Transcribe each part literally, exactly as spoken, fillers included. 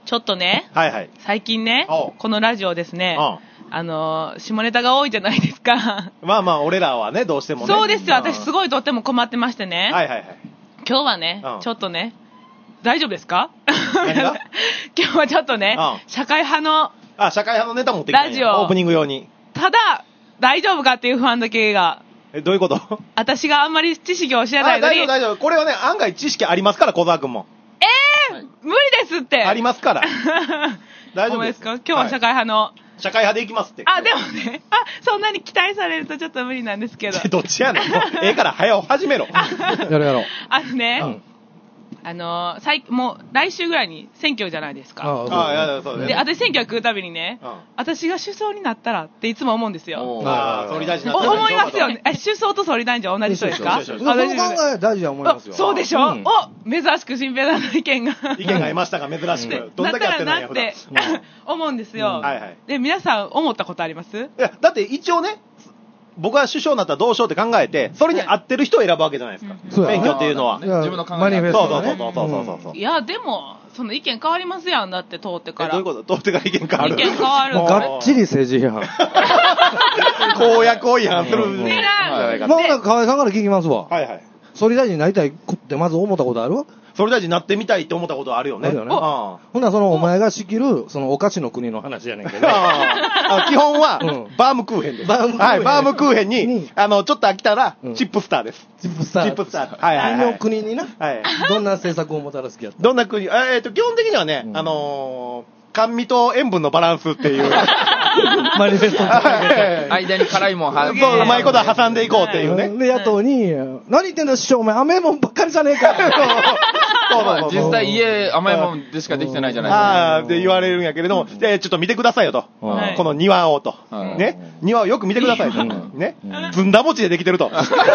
ちょっとね、 はいはい。 最近ね、 おうこのラジオですね、 うんあのー、下ネタが多いじゃないですか。 まあまあ、俺らはね、どうしてもね。 そうですよ、私すい。 ごいとっても困ってましてね。 はいはいはい。 今日はね、 うんちょっとね、大丈夫ですか？ 何が今日はちょっとね、 うん社会派の、 あ、社会派のネタ持ってきたんやラジオオープニング用に。 ただ、大丈夫かっていう不安だけが、 え、どういうこと？ 私があんまり知識を知らなあ、 いのに、 大丈夫大丈夫。これはね、案外知識ありますから、小沢くんも。 えー、無理ですって。 ありますから。大丈夫です。 ほんまですか？今日は社会派の、 社会派でいきますって。 あ、でもね、あ、そんなに期待されるとちょっと無理なんですけど。 どっちやねん。もうええから早う始めろ。 やろうやろう。 あのね、 うんあのー、最もう来週ぐらいに選挙じゃないですか。 ああ、いや、そうで、 ね。 私選挙が来るたびにね、 うん私が首相になったらっていつも思うんですよ。 おーああ、総理大臣におなったら思いますよね。え首相と総理大臣は同じ人ですか？ 一緒一緒一緒その考同じ人え大事は思いますよ。 あそうでしょ、 うんお珍しく新平さんの意見が。 意見がいましたが、珍しく。どんだけやってないんや、 なったらなって普段思うんですよ、 うんはいはいで、皆さん思ったことあります？ いや、だって一応ね、僕は首相になったらどうしようって考えて、それに合ってる人を選ぶわけじゃないですか。 うんそうや選挙っていうのは。 いや自分の考えマニフェスそうトね。 そうそうそうそうそうそう。 いや、でも、その意見変わりますやん。だって通ってから。 えどういうこと通ってから意見変わる意見変わるもうがっちり政治批判。 公約を違反するんじゃねないかと。 まあ、ほな河合さんから聞きますわ。 はいはい。 総理大臣になりたいってまず思ったことある？ 総理大臣になってみたいって思ったことはあるよね。 あるよねあほんならそのお前が仕切る、そのお菓子の国の話やねんけど。 ああ基本は、 うんバームクーヘンです。 バームクーヘンはい、バームクーヘンにに、 あの、ちょっと飽きたら、 うんチップスターです。 チップスター。 チップスター。はいはいはい。 の国にな、 はい。 どんな政策をもたらす気やった？ どんな国、えっと、基本的にはね、 うんあのー、甘味と塩分のバランスっていう。 マニフェストはい間に辛いもんはそう、うまいことは挟んでいこうっていうね。 で、野党に、何言ってんだ、師匠、お前、甘いもんばっかりじゃねえか。 そうそうそう実際家甘いもんでしかできてないじゃないですか。 ああ、って言われるんやけれども、で、ちょっと見てくださいよと。 はいこの庭をと。 はいね。庭をよく見てくださいと。 うんねうん。 ずんだ餅でできてると。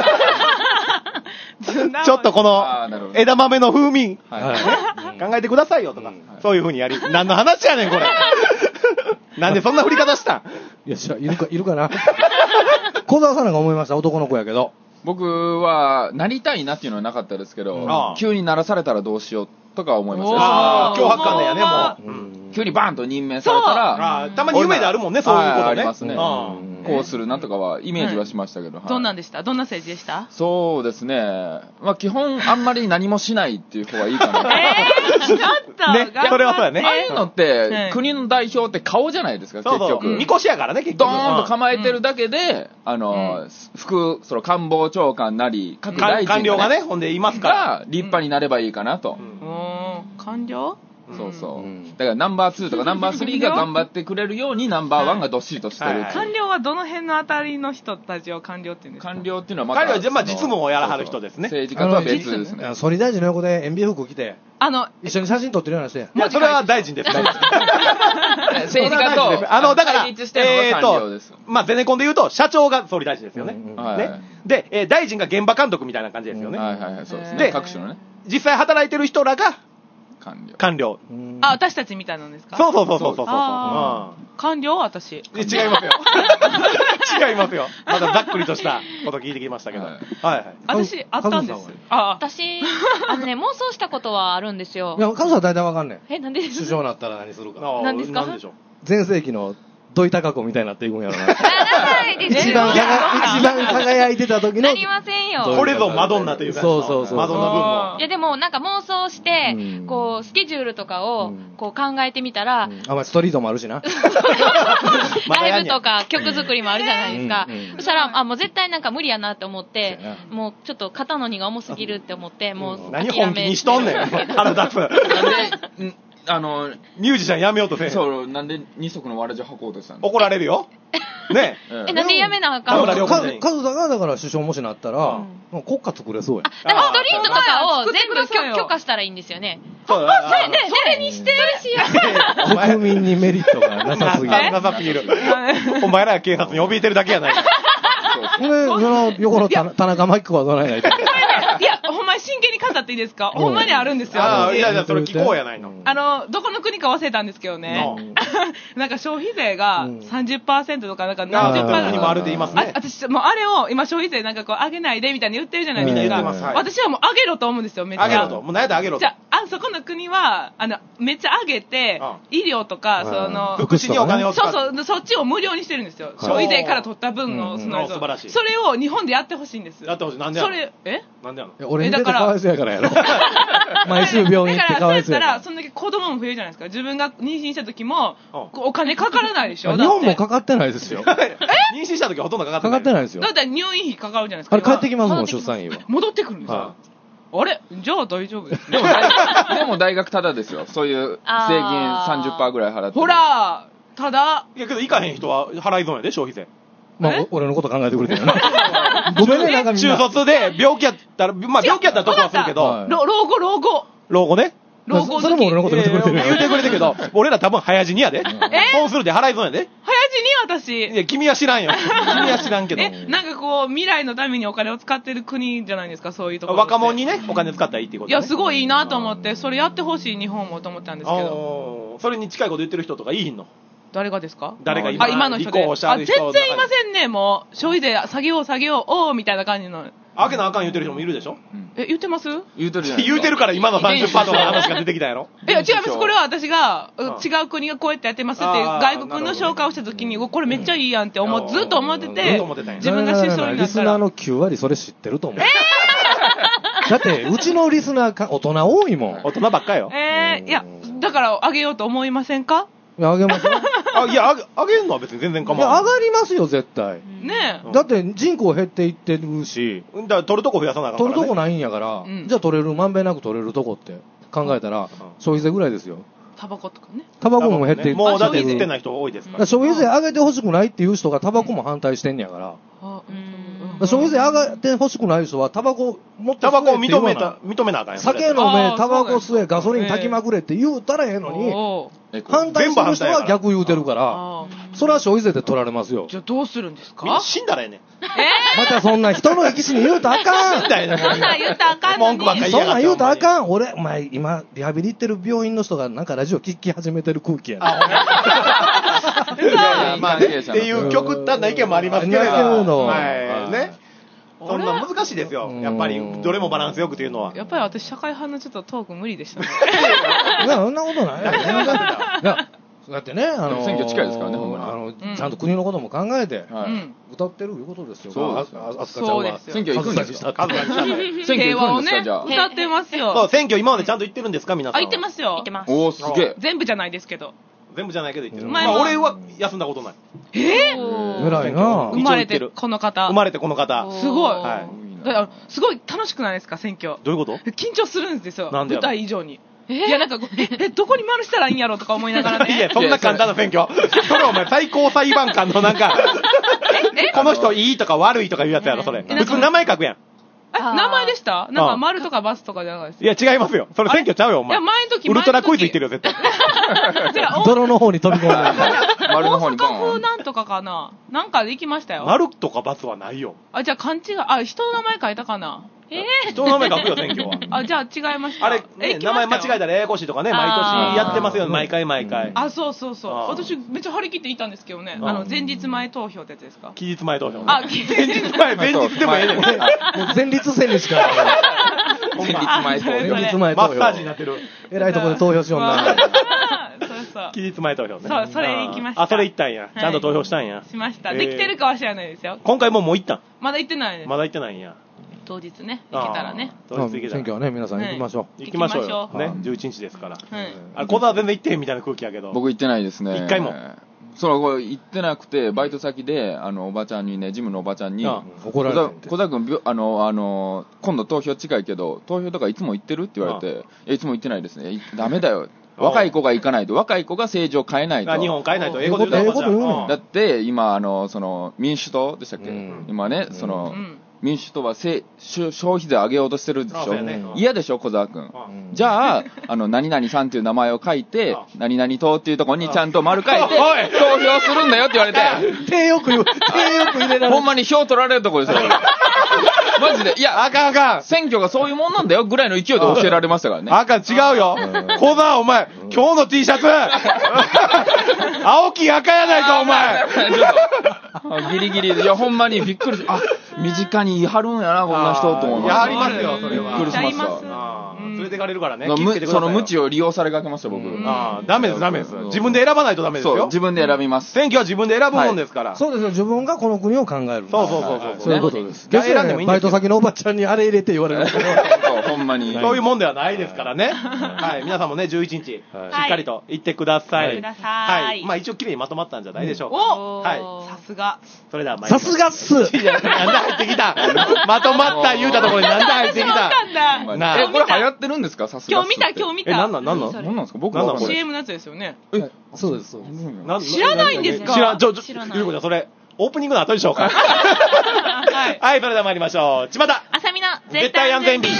ずんだちょっとこあーなるほどの枝豆の風味、 はいはい考えてくださいよとかうん。 そういう風にやり、何の話やねん、これ。なんでそんな振り方したん？ いや、知らんいるか、いるかな。小沢さんなんか思いました、男の子やけど。 僕は、なりたいなっていうのはなかったですけどああ、 急にならされたらどうしようとか思いました。 ああ、脅迫観念やね、もう。 うん急にバーンと任命されたら、 ああたまに夢であるもんね、そういうことね。 はいありますねうんこうするなとかはイメージはしましたけど。はいどんなんでした？どんな政治でした？ そうですね。まあ基本あんまり何もしないっていう方がいいかな。 えー、ちょっと、 ねそれはそうやねああいうのっはてい、 国の代表って顔じゃないですか、 そうそう。 結局。 みこしやからね、結ド局。 ーンと構えてるだけで、あうの、副、その官房長官なり、各大臣官官僚がね、ほんでいますから。 が立派になればいいかなと。 うんおー、官僚？ そうそうう。 んだからナンバーツーとかナンバースリーが頑張ってくれるようにナンバーワンがどっしりとしてるはいはい官僚はどの辺のあたりの人たちを官僚って言うんですか？ 官僚っていうのはまた。 彼はまあその実務をやらはる人ですねそうそう政治家とは別ですね。 総理大臣の横で塩ビ服着て、 あの、 一緒に写真撮ってるような人や。 いや、それは大臣です。大臣政治家と、 あの、だから、 対立してるのえーが官僚です。 と、まあ、ゼネコンで言うと、社長が総理大臣ですよね。 うんうんはいね。で、えー大臣が現場監督みたいな感じですよね。 はいはいはい、そうですでね。各種のね、 実際働いてる人らが官僚。 官僚。 うんあ、私たちみたいなんですか？ そうそうそうそうそうそう。 あ官僚私。 うん違いますよ。違いますよ。まだざっくりとしたこと聞いてきましたけど。ははいいはい。 私、あったんですカズさん。 あ、 私、あのね、妄想したことはあるんですよい。や、彼女は大体わかんねん。 え、なんでです首相になったら何するか。 あ何ですかなんでしょう。 前世紀の土井高子みたいになっていくんやろな。 ないです一番よ。 輝一番輝いてた時の。 なりませんよ。 これぞマドンナというか。 そうそうそうマドンナ分も。 いやでもなんか妄想して、 うんこう、スケジュールとかをうんこう考えてみたら、 うんあ、まあ、ストリートもあるしな。 まだやんねやライブとか曲作りもあるじゃないですかうんうん。 そしたら、あ、もう絶対なんか無理やなって思ってそうや、 もうちょっと肩の荷が重すぎるって思って、もう何諦め本気にしとんねん。腹立つ。 なんで、んあの、 ミュージシャンやめようとせん。 そう、なんで二足のわらじを履こうとしたんです怒られるよ。ねかえ、なんでやめなあかんのだ田村亮か君かカズさんがだから首相もしなったら、 うんもう国家作れそうや。 らストリートとかを全部作ってくださいよ許許可したらいいんですよね。 そうねえねえ、それにして。 お前国民にメリットがなさすぎる。 なさすぎる。お前らが警察に怯えてるだけやないか。 ほんで、その横の田田中真紀子はどないないと。 いや、ほんまに真剣に語っったっていいですか？ほんまにあるんですよ。 ああ、いやいや、 私それ聞こうやないの。 あの、どこの国か忘れたんですけどね。なんか消費税がさんじゅっパーセントとか、なんか何十パーセントにもあるって言いますね。 あ私、もうあれを今消費税なんかこう上げないでみたいに言ってるじゃないですか。 みんな言ってます。はい。 私はもう上げろと思うんですよ、めっちゃ。 上げろと。もう何やったら上げろと。 じゃあ、あそこの国は、あの、めっちゃ上げて、医療とか、その、 福祉にお金を使そうそう、そっちを無料にしてるんですよ。消費税から取った分の、その、 素晴らしい。 それを日本でやってほしいんです。 やってほしい。なんでやそれ、えなんでやの？ 俺に出てかわいそうやからやろ。毎週病院行ってかわいそうやから。 だから、そんだけ子供も増えるじゃないですか。自分が妊娠した時も、お金かからないでしょ。 日本もかかってないですよ。 え妊娠した時はほとんどかかってない。 かかってないですよ。 だって入院費かかるじゃないですか。 あれ帰ってきますもん、出産費は。 戻ってくるんですよ。あれじゃあ大丈夫ですでも大でも大学ただですよ。そういう税金 さんじゅっパーセント ぐらい払って。 ほらただ。 いやけど行かへん人は払い損やで、消費税。 まあ、俺のこと考えてくれてるな。ごめんね、なんかみんな。 中卒で病気やったら、まあ病気やったら得はするけど。 老後、老後。 老後ね。 老後それも俺のこと言ってくれてるよ。 言ってくれてるけど、俺ら多分早死にやで。損するで払い損やで。 早死に私。 いや、君は知らんよ。君は知らんけど。 え、なんかこう、未来のためにお金を使ってる国じゃないですか、そういうところ。 若者にね、お金使ったらいいっていうこと。 いや、すごいいいなと思って、それやってほしい日本もと思ったんですけど。 それに近いこと言ってる人とかいいの？ 誰がですか？ 誰が今、 あ、今の人で。あ、全然いませんね、もう。消費税下げよう下げよう、おーみたいな感じの。 上げなあかん言ってる人もいるでしょ？ え、言ってます？ 言うてるじゃないですか。 言うてるから今の さんじゅっパーセント の話が出てきたやろ？ いや、違います。これは私が、違う国がこうやってやってますっていう外国の紹介をした時に、これめっちゃいいやんって思ずっと思ってて、自分が首相になったら。 リスナーのきゅう割それ知ってると思う。だって、うちのリスナーか、大人多いもん。 大人ばっかよ。 えー、いや、だから上げようと思いませんか？ いや、上げますよ。 あ、いや、上げ、上げるのは別に全然構わない。 いや、上がりますよ、絶対。 ねえ。だって人口減っていってるし。 だから取るとこ増やさなあかんからね。 取るとこないんやから、じゃあ取れる、まんべんなく取れるとこって考えたら、消費税ぐらいですよ。 タバコとかね。 タバコも減っていって。 もうだって吸ってない人多いですから。 消費税上げてほしくないっていう人がタバコも反対してんねやから。消費税上がってほしくない人はタバコもっとタバコを認めた、認めなあかんやん。 酒飲め、タバコ吸え、ガソリン炊きまくれって言うたらええのに、反対する人は逆言うてるから、それは消費税で取られますよ。 じゃあどうするんですか？ みんな死んだらええねん。 またそんな人の生き死に言うたらあかん。 みたいな。 そんなん言うたらあかんのに。 文句ばっかり言いそんやがってなん言うたらあかん。俺、お前今、リハビリ行ってる病院の人がなんかラジオ聞き始めてる空気やな。 いやいや、まあね、っていう極端な意見もありますけれど。はい。ね。そんな難しいですよ。やっぱり、どれもバランスよくというのは。 やっぱり私、社会派のちょっとトーク無理でしたね。 いや、そんなことない。いや、そうやってね、あの、 選挙近いですからね、ほんまに。 あの、ちゃんと国のことも考えて、歌ってるいうことですよ。 そうですよ。あすかちゃんは。 選挙行くんですか？ 数がしたね。 選挙行くんですか？じゃあ。 歌ってますよ。 そう、選挙今までちゃんと行ってるんですか皆さん。 あ、行ってますよ。 行ってます。 おー、すげえ。 全部じゃないですけど。 全部じゃないけど行ってる。 ままあ俺は休んだことない。 えぇ偉いな生まれてこの方。 生まれてこの方。 すごい。 はい。 だからすごい楽しくないですか、選挙。 どういうこと？ 緊張するんですよ。 なんでやろ？ 舞台以上に。いや、なんか、え、どこに丸したらいいんやろとか思いながらね。 いや、そんな簡単な選挙。それお前最高裁判官のなんか、この人いいとか悪いとかいうやつやろ、それ。普通名前書くやん。 え、名前でした？なんか丸とかバスとかじゃないです。 いや、違いますよ。それ選挙ちゃうよ、お前。 いや、前の時、 ウルトラクイズ言ってるよ、絶対。 泥の方に飛び込んで。 丸の方に大阪風なんとかかな。なんかで行きましたよ。 丸とかバツはないよ。 あ、じゃあ勘違い、あ、人の名前書いたかな。えぇ人の名前書くよ、選挙は。 あ、じゃあ違いました。 あれ、名前間違えたらややこしいとかね、毎年やってますよ、毎回毎回。 あ、そうそうそう。私、めっちゃ張り切っていたんですけどね。あの、前日前投票ってやつですか？ 期日前投票。 あ、 期日前、前日でもええねん。もう前立腺にしか。 前日前投票。 前日前投票。 マッサージになってる。 えらいとこで投票しような。 そうそう。 期日前投票ね。 そう、それ行きました。 あ、それ行ったんや。ちゃんと投票したんや。 しました。できてるかは知らないですよ。 今回ももう行ったん？ まだ行ってないです。 まだ行ってないんや。 当日ね、行けたらね。 当日行けたら。 選挙はね、皆さん行きましょう。行きましょうよ。ね、じゅういちにちですから。 あ、 小田は全然行ってへんみたいな空気やけど。 僕行ってないですね。 一回も。 そう、これ行ってなくて、バイト先で、あの、おばちゃんにね、ジムのおばちゃんに、 怒られて。 小田君、あの、あの、今度投票近いけど、投票とかいつも行ってるって言われて、いつも行ってないですね。ダメだよ。若い子が行かないと、若い子が政治を変えないと。 日本変えないと、英語で言うと。 だって、今、あの、その、民主党でしたっけ？今ね、その、民主党は消費税上げようとしてるでしょ。嫌でしょ、小沢君。じゃあ、あの、何々さんっていう名前を書いて、何々党っていうところにちゃんと丸書いて、投票するんだよって言われて。 手よく言う、手よく入れられる。 ほんまに票取られるとこですよ。 マジで。いや、 あかんあかん。 選挙がそういうもんなんだよぐらいの勢いで教えられましたからね。 あかん、違うよ。小沢、お前、今日の T シャツ青木赤やないか、お前。 ギリギリで、いや、ほんまにびっくりし、あ、身近にいはるんやな、こんな人と思いました。 やりますよ、それは。 びっくりしました。 連れてかれるからね。 その無知を利用されかけました、僕。 ああ、ダメです、ダメです。自分で選ばないとダメですよ。 そう、自分で選びます。 選挙は自分で選ぶもんですから。 そうですよ、自分がこの国を考える。 そうそうそうそう。 そういうことです。決してバイト先のおばちゃんにあれ入れて言われるけど。 そう、ほんまに。 そういうもんではないですからね。はい、皆さんもね、じゅういちにち、しっかりと行ってください。はい。まあ一応綺麗にまとまったんじゃないでしょうか。 おはい。 さすが。 それではさすがっす。 なんで入ってきたまとまった言うたところになんで入ってきたえ、これ流行ってるんですか？さすが。 今日見た、今日見た。 え、なんなん、なんなん？ なんなんですか？僕はシーエム のやつですよね。 え、そうです、そうです。 知らないんですか？ 知らん、ちょ、ちょ、ゆうこちゃん、それ、オープニングの後でしょうか？はい。はい、それでは参りましょう。ちまたあさみの絶対安全日。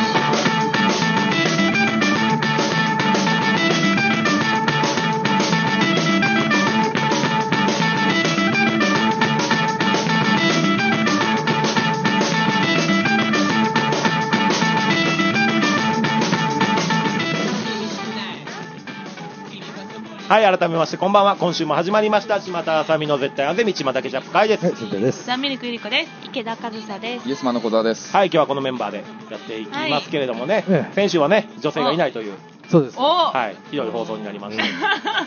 はい、改めましてこんばんは。今週も始まりました島田あさみの絶対安全日、島田ケチャップ会です。 はい、すんてです。 ザンミルクゆりこです。池田和沙です。 イエスマンの小沢です。 はい、今日はこのメンバーでやっていきますけれどもね、はい、先週はね、女性がいないという。 そうです。 はい、ひどい放送になりました。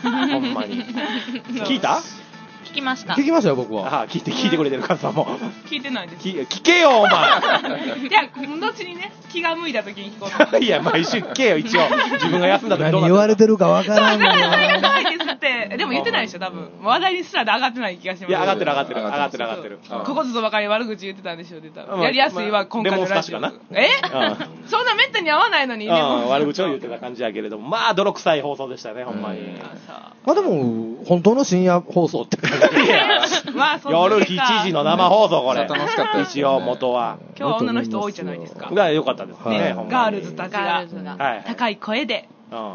ほんまに。聞いた？ 聞きました。 聞きましたよ、僕は。 ああ、聞いて、聞いてくれてる方も。 聞いてないです。 聞けよ、お前。 いや、どっちにね、気が向いた時に聞こうと。 いや、毎週聞けよ、一応。自分が休んだ時何言われてるかわからんねん。 ないですって。でも言ってないでしょ、多分。話題にすらで上がってない気がします。 いや、上がってる上がってる。上がってる上がってる。 ここぞとばかり悪口言ってたんでしょ、って言ったら。やりやすいわ、今回のラジオ。 レモンスタッシュかな。 えそんなめったに合わないのに、 悪口を言ってた感じやけれども、まあ、泥臭い放送でしたね、ほんまに。 まあでも、本当の深夜放送って感じ。 まあ、 夜しちじの生放送、これ。 楽しかった一応、元は。 今日は女の人多いじゃないですか。 が良かったですね。 ガールズたちが高い声で。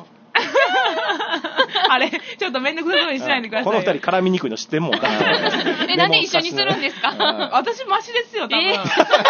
あれ、ちょっとめんどくさそうにしないでください。 この二人絡みにくいの知ってんもん。 え、なんで一緒にするんですか？ 私マシですよ、多分。種類が違い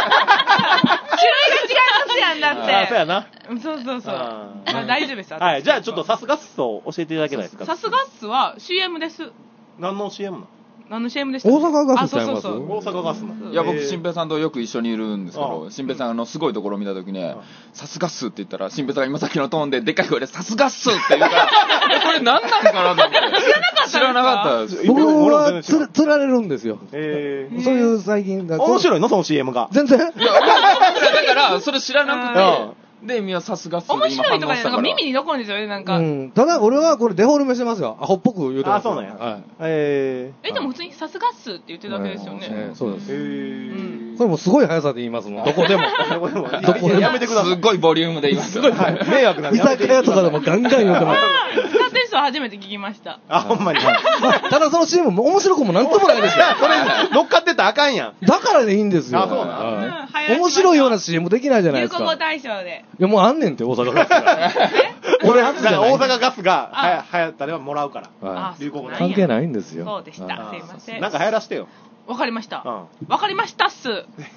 ますやん、だって。 そうやな。 そうそうそう。大丈夫です。 はい、じゃあちょっとサスガッスを教えていただけないですか？ サスガッスは シーエム です。 何の シーエム なの？ 何の シーエム でした？ 大阪ガスちゃいます？ 大阪ガスの。 いや、僕、新平さんとよく一緒にいるんですけど、新平さんあのすごいところを見たときね、さすがっすって言ったら、新平さんが今さっきのトーンででっかい声でさすがっすって言うから、これ何なんかなと思って。知らなかったです。 僕はつ、つられるんですよ。 えー、 そういう最近が。 面白いのその シーエム が。 全然。いや、 だから、それ知らなくて、で、みんなさすがっす。 面白いとかね、なんか耳に残るんですよね、なんか。 うん。ただ、俺はこれデフォルメしてますよ。アホっぽく言うてます。 あ、そうなんや。 はい。 えー。え、でも普通にさすがっすって言ってるだけですよね。 そうです。 へー。 これもすごい速さで言いますもん。どこでも。 どこでも。どこでも。やめてください。 すごいボリュームで言います。 すごい、はい。迷惑な居酒屋とかでもガンガン言うてます。 使ってる人は初めて聞きました。 あ、ほんまに。 ただその シーエム も面白くもなんともないですよ。 それ、乗っかってたらあかんやん。 だからでいいんですよ。 あ、そうな。 面白いような シーエム できないじゃないですか。 流行語大賞で。 いや、もうあんねんって、大阪ガスが。俺初じゃない。 大阪ガスが流行ったらもらうから。流行語関係ないんですよ。 そうでした。すいません。 なんか流行らしてよ。 わかりました。わかりましたっす。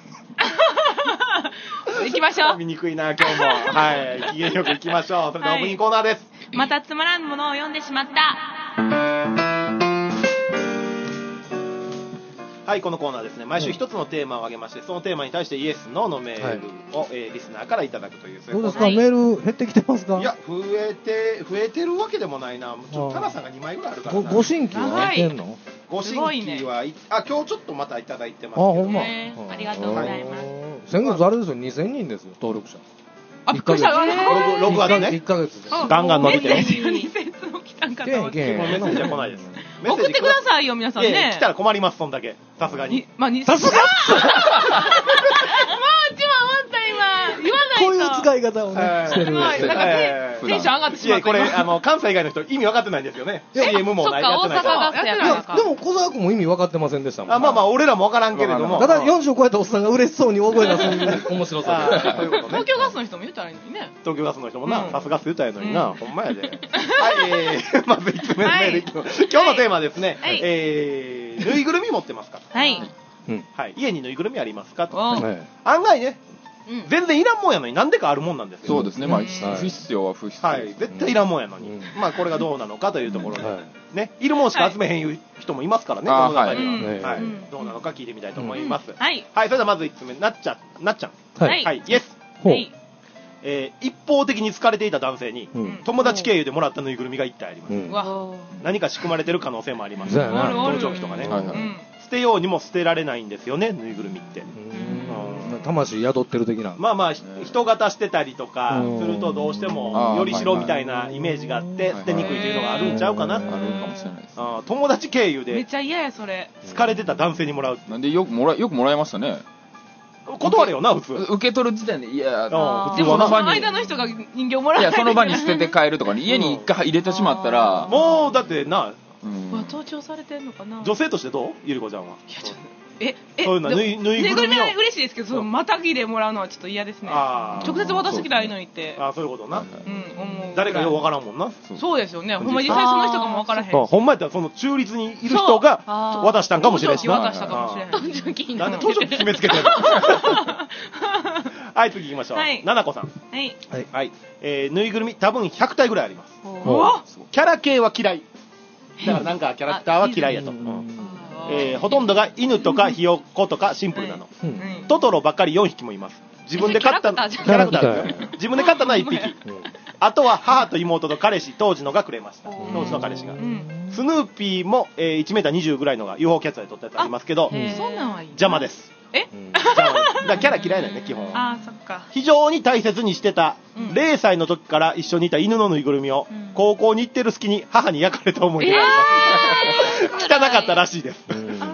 行きましょう。 見にくいな、今日も。はい。機嫌よく行きましょう。それではオープニングコーナーです。 またつまらんものを読んでしまった。 はい、このコーナーですね、毎週一つのテーマを挙げまして、そのテーマに対してイエス、ノーのメールを、はい、えー、リスナーからいただくという。 どうですか、メール減ってきてますか？ いや、増えて、増えてるわけでもないな。ちょっとタナさんがにまいぐらいあるからな。 ご新規は空いてんの？ ご新規は、ね、あ、今日ちょっとまたいただいてますけど。あ、ほんま。 ありがとうございます。 先月あれですよ、にせんにんですよ、登録者。 あ、びっくりした。 ろくがつね。 いっかげつで。 ガンガン伸びてね。 メッセージにせんつも来たんかと思って。 メッセージは来ないです。 送ってくださいよ、皆さんね。 いや、来たら困ります、そんだけ。さすがに。 まあ、にさすがもう、うちも思った今。言わないと。 こういう使い方をね、してる。 なんかテンション上がってしまった。 いや、これ、あの、関西以外の人意味分かってないんですよね。シーエム もないやってないから。 いや、でも小沢君も意味分かってませんでしたもん。 あ、まあまあ、俺らも分からんけれども。 ただよんじゅう超えたおっさんが嬉しそうに大声出す面白さ。 東京ガスの人も言ったらいいのにね。 東京ガスの人もな、さすがす言ったらいいのにな、ほんまやで。はい、えー、まずいつめのメールいきます。今日のテーマはですね、えー、ぬいぐるみ持ってますか？ はい。 はい、家にぬいぐるみありますかと。案外ね、全然いらんもんやのになんでかあるもんなんですよ。 そうですね。まあ、不必要は不必要。 はい。絶対いらんもんやのに。まあ、これがどうなのかというところで、ね、いるもんしか集めへん人もいますからね、この中には。はい。どうなのか聞いてみたいと思います。はい。はい、それではまずいつつめ、なっちゃん、なっちゃん。はい。はい、イエス。はい。えー、一方的に好かれていた男性に、うん、友達経由でもらったぬいぐるみがいってあります、うん、何か仕組まれてる可能性もあります。盗聴器とかね、はいはい、捨てようにも捨てられないんですよね、ぬいぐるみって。 うん、魂宿ってる的な。 まあまあ人型してたりとかするとどうしてもよりしろみたいなイメージがあって捨てにくいというのがあるんちゃうかな。あるかもしれないです。あ、友達経由でめっちゃ嫌やそれ。 好かれてた男性にもらう。 なんでよくもらよくもらいましたね。 断れよな、普通。 受け取る時点で、いや、 でもその間の人が人形もらえない。 いや、その場に捨てて帰るとかに、家に一回入れてしまったら。 もう、だってな、 盗聴されてんのかな。 女性としてどうゆりこちゃんは。 いや、ちょっと。え、え、 そういうの、ぬいぐるみ。ぬいぐるみは嬉しいですけど、そのまたぎでもらうのはちょっと嫌ですね。直接渡してきたらいいのにって。 ああ、そういうことな。うん、思う。誰かようわからんもんな。 そうですよね。ほんま実際その人かもわからへん。 ほんまやったらその中立にいる人が渡したんかもしれんしな。 渡したかもしれへん。盗聴器。 なんで盗聴器決めつけてるの。はい、次行きましょう。ななこさん。はい。はい。え、ぬいぐるみ多分ひゃくたいぐらいあります。キャラ系は嫌い。だからなんかキャラクターは嫌いやと。えー、ほとんどが犬とかひよっことかシンプルなの、うん、トトロばっかりよんひきもいます。自分で飼ったキャラクターですよ。自分で飼ったのはいっぴき、うん、あとは母と妹と彼氏当時のがくれました。当時の彼氏が、うん、スヌーピーも、えー、いちメーターにじゅうぐらいのが ユーフォー キャッチャーで撮ったやつありますけど、邪魔です。 え、 うん、だからキャラ嫌いだよね基本は。 あ、そっか。 非常に大切にしてた、うん、れいさいの時から一緒にいた犬のぬいぐるみを、うん、高校に行ってる隙に母に焼かれた思い出があります、えー、汚かったらしいです、うん、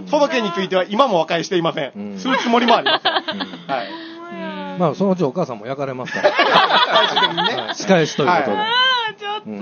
その件については今も和解していません、うん、するつもりもありません、うん、はい、 まあそのうちお母さんも焼かれますから最終的にね、はい、仕返しということで、はい、 ああちょっと、うん、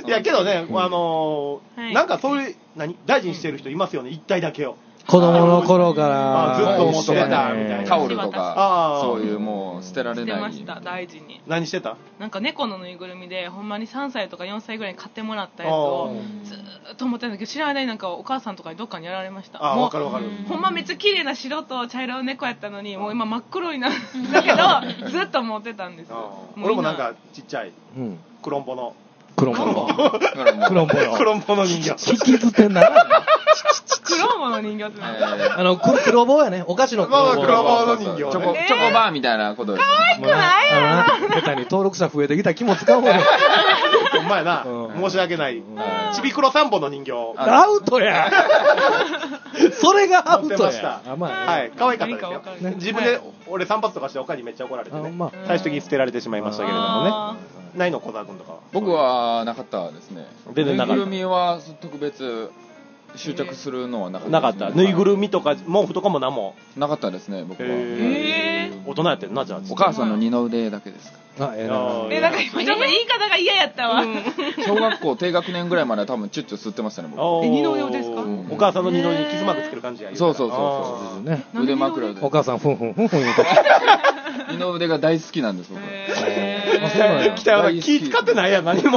いやけどね、あのーはい、なんかそういう何大事にしてる人いますよね、一体だけを子供の頃からずっと持ってたみたいな、 タオルとかそういうもう捨てられない。 捨てました、大事に。 何してた？ なんか猫のぬいぐるみでほんまにさんさいとかよんさいぐらいに買ってもらったやつをずーっと持ってたんだけど、知らない間になんかお母さんとかにどっかにやられました。 あ、わかるわかる。 ほんまめっちゃ綺麗な白と茶色の猫やったのにもう今真っ黒になるんだけどずっと持ってたんですよ。 俺もなんかちっちゃいクロンボのクロンボのクロンボのクロンボの人形引きずってんなクロンボの人形って、えー、あの黒棒やね、お菓子の黒棒、黒棒の人形、ね、 チョコ、チョコバーみたいなことです。 可愛くないやろ。下手に登録者増えてきた気も使うもんね。 ほんまやな、うん、申し訳ない、うん、ちびくろさんぼの人形アウトやそれがアウトや。 あ、まあ、はい、可愛かったですよ、ね、自分で、はい、俺散髪とかしておかにめっちゃ怒られてね、まあ、最終的に捨てられてしまいましたけれどもね。ないの、小沢君とかは。 僕はなかったですね。全然なかった。ぬいぐるみは特別執着するのはなかった、ね、 なかった。ぬいぐるみとか毛布とかも何もなかったですね、僕は。 へー、大人やってんな、じゃあ。 お母さんの二の腕だけですか。 あ、えー、えー、なんか今ちょっと言い方が嫌やったわ、うん、 小学校低学年ぐらいまでは多分チュッチュ吸ってましたね、僕。 え、二の腕ですか？ お母さんの二の腕に傷マークつける感じや。 そうそうそうそう、ね、腕枕でお母さんふんふんふんふん言うと二の腕が大好きなんです、僕。 北山さん気使ってないやん、何も。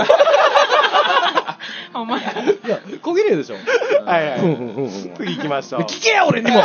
お前いや、小綺麗でしょ。 はいはい。次行きましょう。 聞けや、俺にも。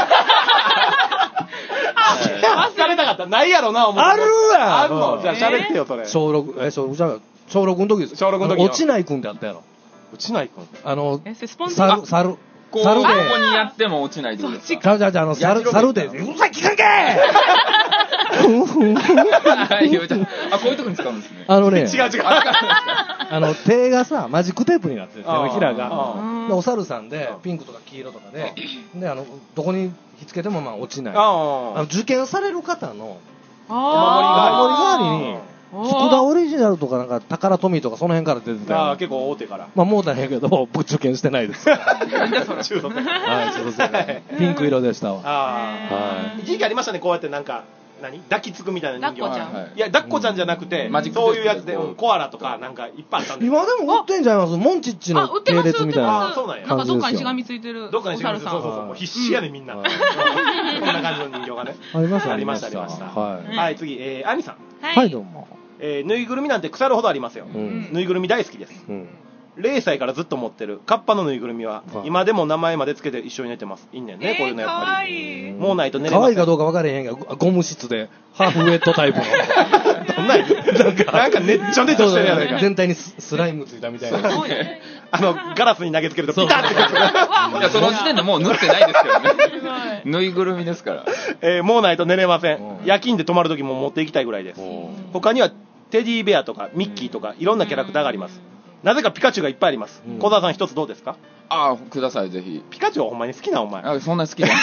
疲れたかった。ないやろな、思って。 あるわ。 あるの。じゃあ喋ってよ、それ。 小ろく、え、小ろくじゃ小ろくの時です。 小ろくの時。 落ちないくんってあったやろ。 落ちないくん。 あの、 猿、 猿。 こう、ここにやっても落ちないってことですか？ じゃあじゃあ、あの、猿、猿で、うるさい、聞かんけーあ、こういうとこに使うんですね。 あのね、違う違う。 あの、手がさ、マジックテープになってる、手のひらが。お猿さんで、ピンクとか黄色とかで、で、あの、どこにひっつけてもまあ落ちない。あの、受験される方の、お守り代わりに、福田オリジナルとかなんか宝トミーとかその辺から出てたよ。 ああ、結構大手から。 まあもう大変やけど、僕受験してないです。 なんだその中卒。 はい、中卒。ピンク色でしたわ。 ああ。一時期ありましたね、こうやってなんか。何抱きつくみたいな人形。いや、抱っこちゃんじゃなくて、そういうやつで、コアラとかなんかいっぱいあったんです。 今でも売ってんじゃいます？モンチッチの系列みたいな。 あ、そうなんや。なんかどっかにしがみついてる。 どっかにしがみついてる。そうそうそう。必死やね、みんな。こんな感じの人形がね。 ありました、 ありました、ありました。はい、次、え、アニさん。 はい、どうも。 え、ぬいぐるみなんて腐るほどありますよ。ぬいぐるみ大好きです。 れいさいからずっと持ってるカッパのぬいぐるみは、はい、今でも名前までつけて一緒に寝てます。いいねんね、えー、こういうのやっぱり。もうないと寝れません。 可愛いかどうか分からへんが、ゴム質でハーフウェットタイプの。 どんななんか、なんかねっちょねっちょしてるやないか。 全体にスライムついたみたいな。 あの、ガラスに投げつけるとピタッてくる。 いや、その時点でもう縫ってないですけどね。ぬいぐるみですから。 えー、もうないと寝れません。夜勤で泊まるときも持っていきたいぐらいです。他にはテディベアとかミッキーとかいろんなキャラクターがあります。なぜかピカチュウがいっぱいあります。小沢さん一つどうですか？ ああ、ください、ぜひ。 ピカチュウはほんまに好きなお前。 あ、そんな好きじゃない。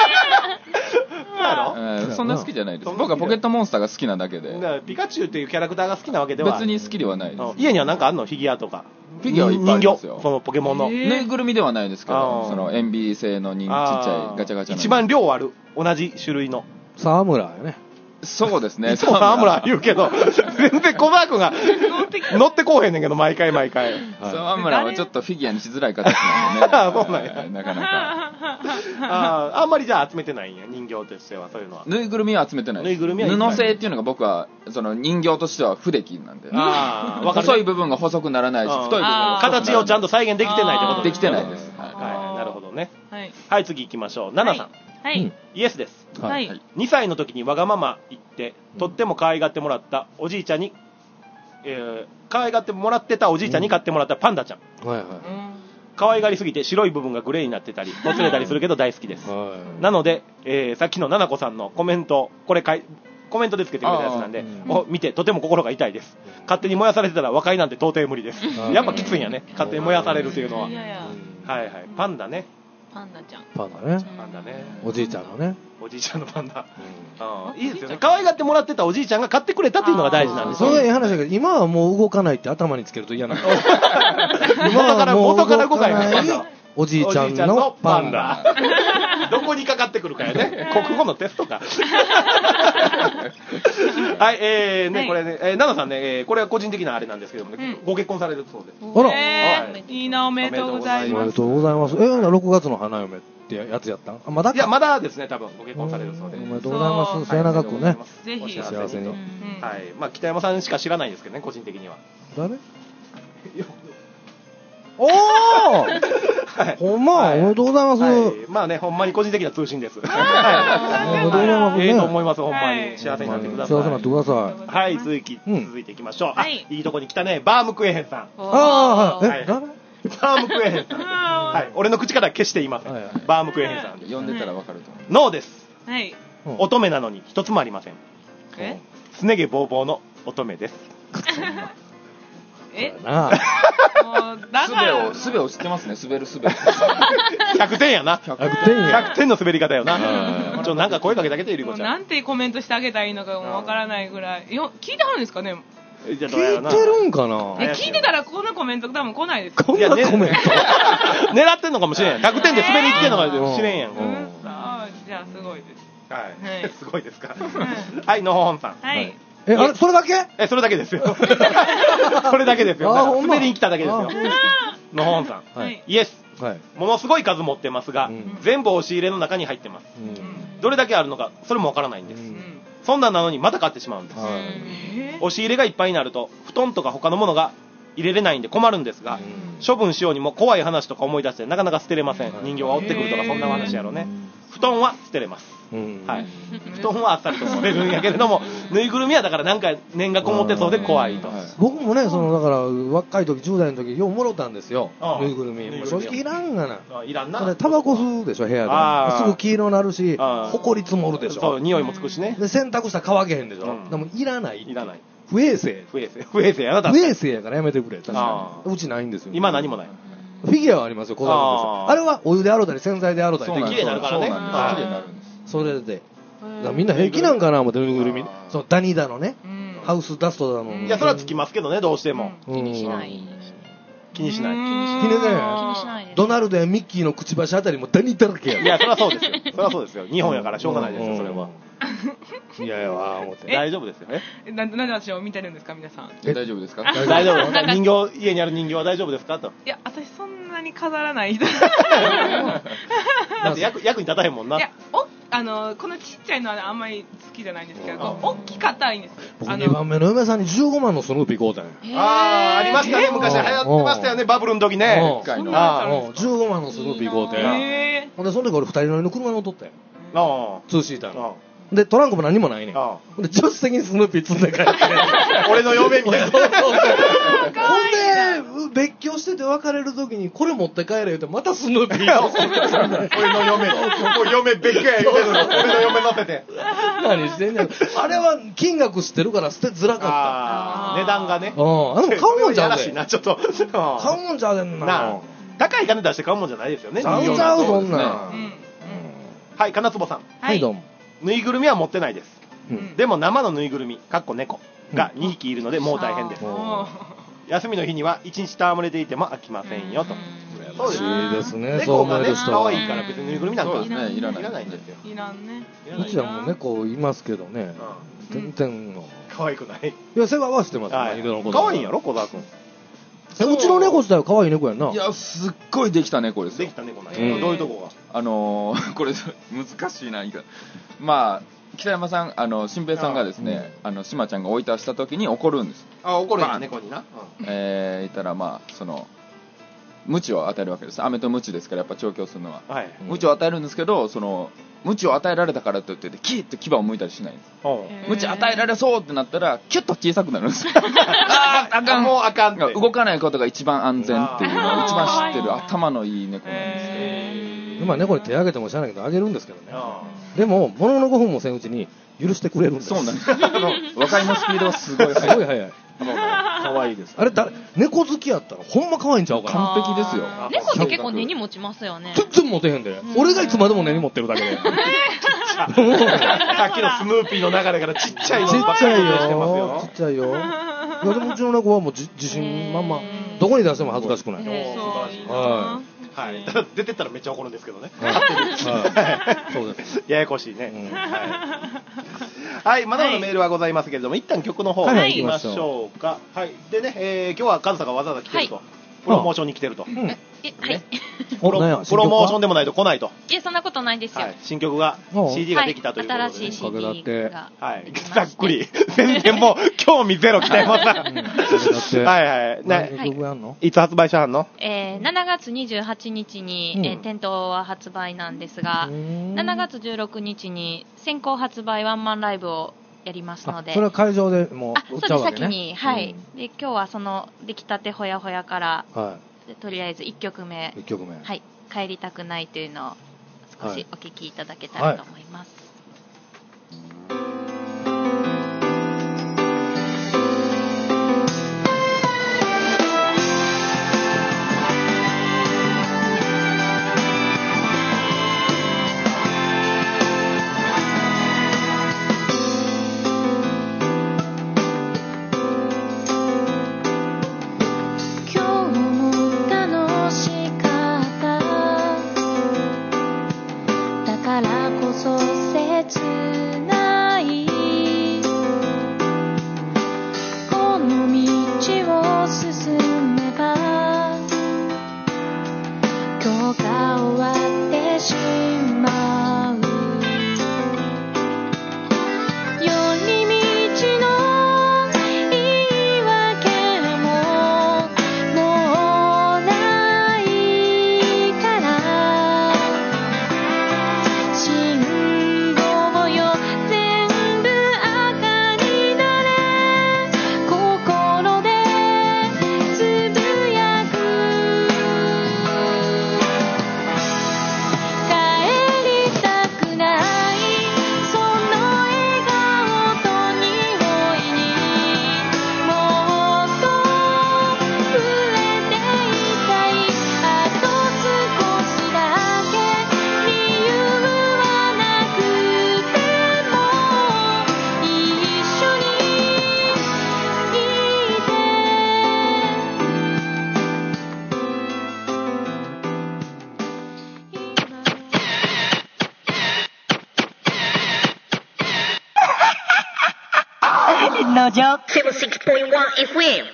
えー、そんな好きじゃないです。僕はポケットモンスターが好きなだけで。 だからピカチュウっていうキャラクターが好きなわけでは別に好きではないです。 家には何かあんの？フィギュアとか。 フィギュアはいっぱいありますよ。 人形、そのポケモンの。 ぬいぐるみではないですけど、そのエンビー製のちっちゃいガチャガチャの。 一番量ある同じ種類の。 沢村やね。 そうですね。 沢村言うけど、全然小沢君が乗ってこうへんねんけど、毎回毎回。 沢村はちょっとフィギュアにしづらい形なんでね。 ああ、そうなんや。 なかなか。 ああ、あんまりじゃあ集めてないんや、人形としては、そういうのは。 ぬいぐるみは集めてないです。 ぬいぐるみは布製っていうのが僕は、その人形としては不出来なんで。 ああ、わかる。 細い部分が細くならないし、太い部分が形をちゃんと再現できてないってことできてないです。 はい、なるほどね。はい、次行きましょう。ナナさん。 はい。 イエスです。 はい。 にさいの時にわがまま言って、とっても可愛がってもらったおじいちゃんに、えー、可愛がってもらってたおじいちゃんに買ってもらったパンダちゃん。はいはい。可愛がりすぎて白い部分がグレーになってたり、ほつれたりするけど大好きです。なので、えー、さっきのななこさんのコメント、これかい、コメントでつけてくれたやつなんで、を見てとても心が痛いです。勝手に燃やされてたら和解なんて到底無理です。やっぱきついんやね。勝手に燃やされるというのは。はいはい。パンダね。 パンダちゃん。 パンダね。 パンダね。 おじいちゃんのね。 おじいちゃんのパンダ。いいですよね。可愛がってもらってたおじいちゃんが買ってくれたっていうのが大事なんですよ。 それいい話だけど、今はもう動かないって頭につけると嫌なんだ。 今はもう元から動かない。 おじいちゃんのパンダ。 どこにかかってくるかやね。国語のテストか。はい、えー、ね、これね、えー、ナナさんね、これは個人的なあれなんですけどもね、ご結婚されるそうです。 あら。 いいな、おめでとうございます。 おめでとうございます。え、ろくがつの花嫁ってやつやったん？あ、まだか。 いや、まだですね、多分ご結婚されるそうで。 おめでとうございます。末永くね。 ぜひ。 幸せに。はい。 まあ、北山さんしか知らないですけどね、個人的には。 誰？おーほんま、おめでとうございます。 まあね、ほんまに個人的な通信です。はい。おめでとうございます。ええと思います、ほんまに。幸せになってください。 幸せになってください。 はい、続き、続いていきましょう。はい。いいとこに来たね、バームクエヘンさん。 ああ、はい。え、誰？ バームクエヘンさん。はい。俺の口から決して言いません。バームクエヘンさん。 呼んでたらわかると思う。ノーです。 はい。 乙女なのに一つもありません。え？すね毛ボーボーの乙女です。 えなもうだからすべをすべを知ってますね。滑るすべ。 ひゃくてんやな。 ひゃくてんや。 ひゃくてんの滑り方よな。ちょっとなんか声かけてあげてゆりこちゃん。 なんてコメントしてあげたらいいのかもわからないぐらい。よ聞いてはるんですかね。 聞いてるんかな。 え聞いてたらこんなコメント多分来ないです。 こんなコメント。 狙ってんのかもしれん。ひゃくてんで滑りに来てんのかもしれんやん。 じゃあすごいです。 はい。すごいですか。はい、のほほんさん。 はい。 え、あれ、それだけ？ え、それだけですよ。それだけですよ。滑りに来ただけですよ。のほんさん。はい。イエス。はい。ものすごい数持ってますが、全部押し入れの中に入ってます。どれだけあるのか、それもわからないんです。そんなんなのにまた買ってしまうんです。押し入れがいっぱいになると、布団とか他のものが入れれないんで困るんですが、処分しようにも怖い話とか思い出してなかなか捨てれません。人形が追ってくるとかそんな話やろね。布団は捨てれます。はい。布団はあっさりと捨てるんやけれども、ぬいぐるみはだからなんか念がこもってそうで怖いと。 僕もね、そのだから若い時じゅう代の時ようもろたんですよ。ぬいぐるみ。正直いらんがな。 いらんな。 タバコ吸うでしょ部屋で。すぐ黄色になるし、ほこり積もるでしょ。 そう匂いもつくしね。 で洗濯したら乾けへんでしょ。でもいらない。 いらない。 不衛生。 不衛生。不衛生やな。 不衛生やからやめてくれ。確かに。うちないんですよ。 今何もない。 フィギュアはありますよ。小沢君ですよ。あれはお湯で洗うたり洗剤で洗うたりできる。 綺麗になるからね。 綺麗になるんです。 それで。みんな平気なんかな思ってぬいぐるみ。そのダニだのね。ハウスダストだの。 いやそれはつきますけどねどうしても。 気にしない。 気にしない。 気にしない。ドナルドやミッキーのくちばしあたりもダニだらけや。 いやそりゃそうですよ。そりゃそうですよ。日本やからしょうがないですよそれは。 いやいやわ思って大丈夫ですよね。 ななんで私を見てるんですか皆さん。 大丈夫ですか。 大丈夫。人形家にある人形は大丈夫ですかと。 いや私そんなに飾らない人。 だって役役に立たへんもんな。 いやおあのこのちっちゃいのはあんまり好きじゃないんですけど、大きかったいんです。 僕にばんめの嫁さんにじゅうごまんのスヌーピー買うたんや。 ああ、ありましたね、昔流行ってましたよね、バブルの時ね。 じゅうごまんのスヌーピー買うて、ほんでその時俺ふたり乗りの車乗っとったよ。ツーシーターの。でトランクも何もないねん。ほんで助手席にスヌーピー積んで帰って俺の嫁みたいな。 ほんで別居してて別れる時にこれ持って帰れ言うてまたスヌーピー俺の嫁嫁別居や言うてるの俺の嫁乗せて何してんねん。あれは金額知ってるから捨てづらかった。値段がね。 うん。あでも買うもんじゃうで。ちょっと買うもんじゃうでんな。 高い金出して買うもんじゃないですよね。 ちゃうちゃうそんな。 はい、金坪さん。 はいどうも。 ぬいぐるみは持ってないです、うん、でも生のぬいぐるみかっこ猫がにひきいるのでもう大変です、うん、休みの日にはいちにち戯れていても飽きませんよと。 そうですね。 猫がね可愛いから別にぬいぐるみなんかいらないんですよ。 いらんね。 うちはもう猫いますけどね、全然可愛くない。 いや世話はしてます。可愛いんやろ小沢君。 うちの猫自体は可愛い猫やんな。 いやすっごいできた猫ですよ。 できた猫なんや。どういうとこが。 あのー、これ難しいな言い方。まあ北山さん、あの新平さんがですね、あの島ちゃんが追い出した時に怒るんです。 あ、怒るんや猫にな。 えー、言ったらまあその鞭を与えるわけです。飴と鞭ですからやっぱ調教するのは。はい。鞭を与えるんですけど、その鞭を与えられたからといってキーッと牙を剥いたりしないんです。鞭与えられそうってなったらキュッと小さくなるんです。ああかん、 もうあかんって。 動かないことが一番安全っていうのを一番知ってる頭のいい猫なんですけど。 まあ猫に手あげてもしゃあないけどあげるんですけどね。でももののごふんもせんうちに許してくれるんです。 そうなんです。和解のスピードはすごい速い。すごい速い。 可愛いです。 あれだ猫好きやったらほんま可愛いんちゃうかな。 完璧ですよ。 猫って結構根に持ちますよね。 全然持てへんで。俺がいつまでも根に持ってるだけで。さっきのスヌーピーの流れからちっちゃいのばっかりしてますよ。 ちっちゃいよ。いやでもうちの猫はもう自信満々。どこに出しても恥ずかしくない。 はい。はい、出てったらめっちゃ怒るんですけどね。 そうです。 ややこしいね。はい、まだまだメールはございますけれども、一旦曲の方に行きましょうか。はい、でね、えー、今日はカズさんがわざわざ来てると、プロモーションに来てると。 え、はい。 プロモーションでもないと来ないと。 いや、そんなことないですよ。 新曲が シーディー ができたということで。 新しい シーディー が。 はい、ざっくり。全然もう興味ゼロ北山さん。はいはい。いつ発売しはんの？ えー、しちがつにじゅうはちにちに店頭は発売なんですが、しちがつじゅうろくにちに先行発売ワンマンライブをやりますので。 それは会場でもう売っちゃうわけね。そうです、先に。はい。で、今日はその出来たてほやほやから、とりあえずいっきょくめ、 いっきょくめ、 はい、帰りたくないというのを少しお聞きいただけたらと思います。はいのじょ セブンティーシックスポイントワン エフエム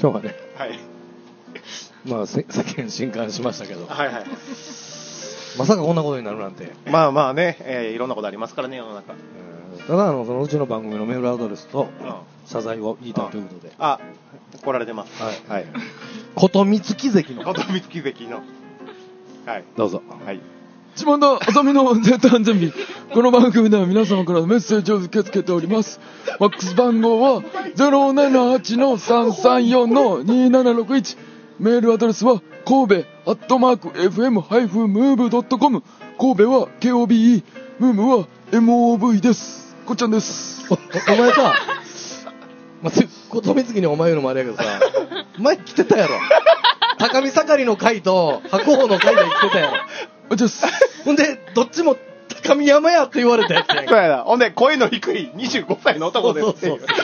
今日はね、 はい。 まあ、世間震撼しましたけど。 はいはい。 まさかこんなことになるなんて。 まあまあね、えー、いろんなことありますからね、世の中。 ただあのそのうちの番組のメールアドレスと謝罪を言いたいということで、 あ、来られてます。はい、はい、 琴光関の琴光関の、はい、 どうぞ。 はい。 島田あさみの絶対安全日。この番組では皆様からのメッセージを受け付けております。ファックス番号は ゼロななはちのさんさんよんのにななろくいち。メールアドレスは神戸アットマーク エフエム ハイフン ムーブ ドットコム。神戸は ケーオービーイー、ムーブは エムオーブイ です。こっちゃんです。 お, お前さ、まあ、琴光にお前言うのもあれやけどさ、前来てたやろ。高見盛りの会と白鵬の会で来てたやろ。 おじゃす。 ほんで、どっちも高見山やって言われたやつやん。 そうやな。ほんで、声の低いにじゅうごさいの男ですっていう。そうそう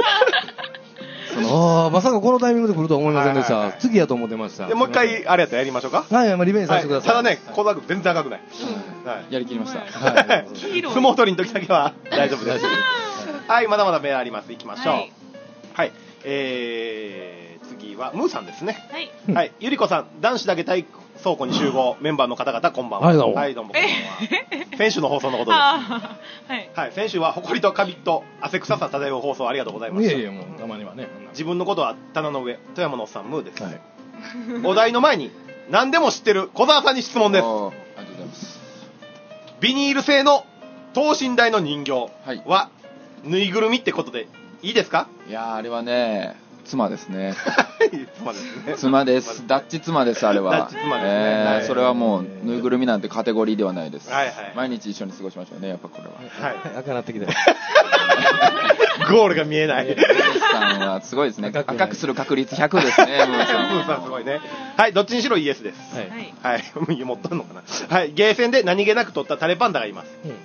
そうああ、まさかこのタイミングで来るとは思いませんでした。はいはいはい、次やと思ってました。 でもう一回、あれやったらやりましょうか。 はい、まあ、リベンジさせてください。 はい、ただね、小沢君全然赤くない。 うんはい、やりきりました。 はい、相撲取りの時だけは大丈夫です。はい、まだまだメールあります。行きましょう。はい、はい、えー、次はムーさんですね。はい。はい、ゆりこさん、男子だけ体倉庫に集合、メンバーの方々、こんばんは。 はい、どうも。 はい、どうもこんばんは。先週の放送のことです。はい。はい、先週は、ほこりとカビと汗臭さ漂う放送ありがとうございました。 いやいや、もう、たまにはね。 自分のことは棚の上、富山のおっさん、ムーです。はい。お題の前に、何でも知ってる小沢さんに質問です。ありがとうございます。ビニール製の等身大の人形は、ぬいぐるみってことでいいですか？ いやー、あれはね、妻ですね。 妻ですね。 妻です。ダッチ妻です、あれは。 ダッチ妻ですね。 えーはい、それはもう、ぬいぐるみなんてカテゴリーではないです。 はいはい。 毎日一緒に過ごしましょうね、やっぱこれは。 はい。赤なってきた。 ゴールが見えない。 ムーさんはすごいですね。赤くする確率ひゃくですね、ムーさん。 ムーさんすごいね。はい、どっちにしろイエスです。はい。はい。持っとんのかな。はい。ゲーセンで何気なく撮ったタレパンダがいます。うん、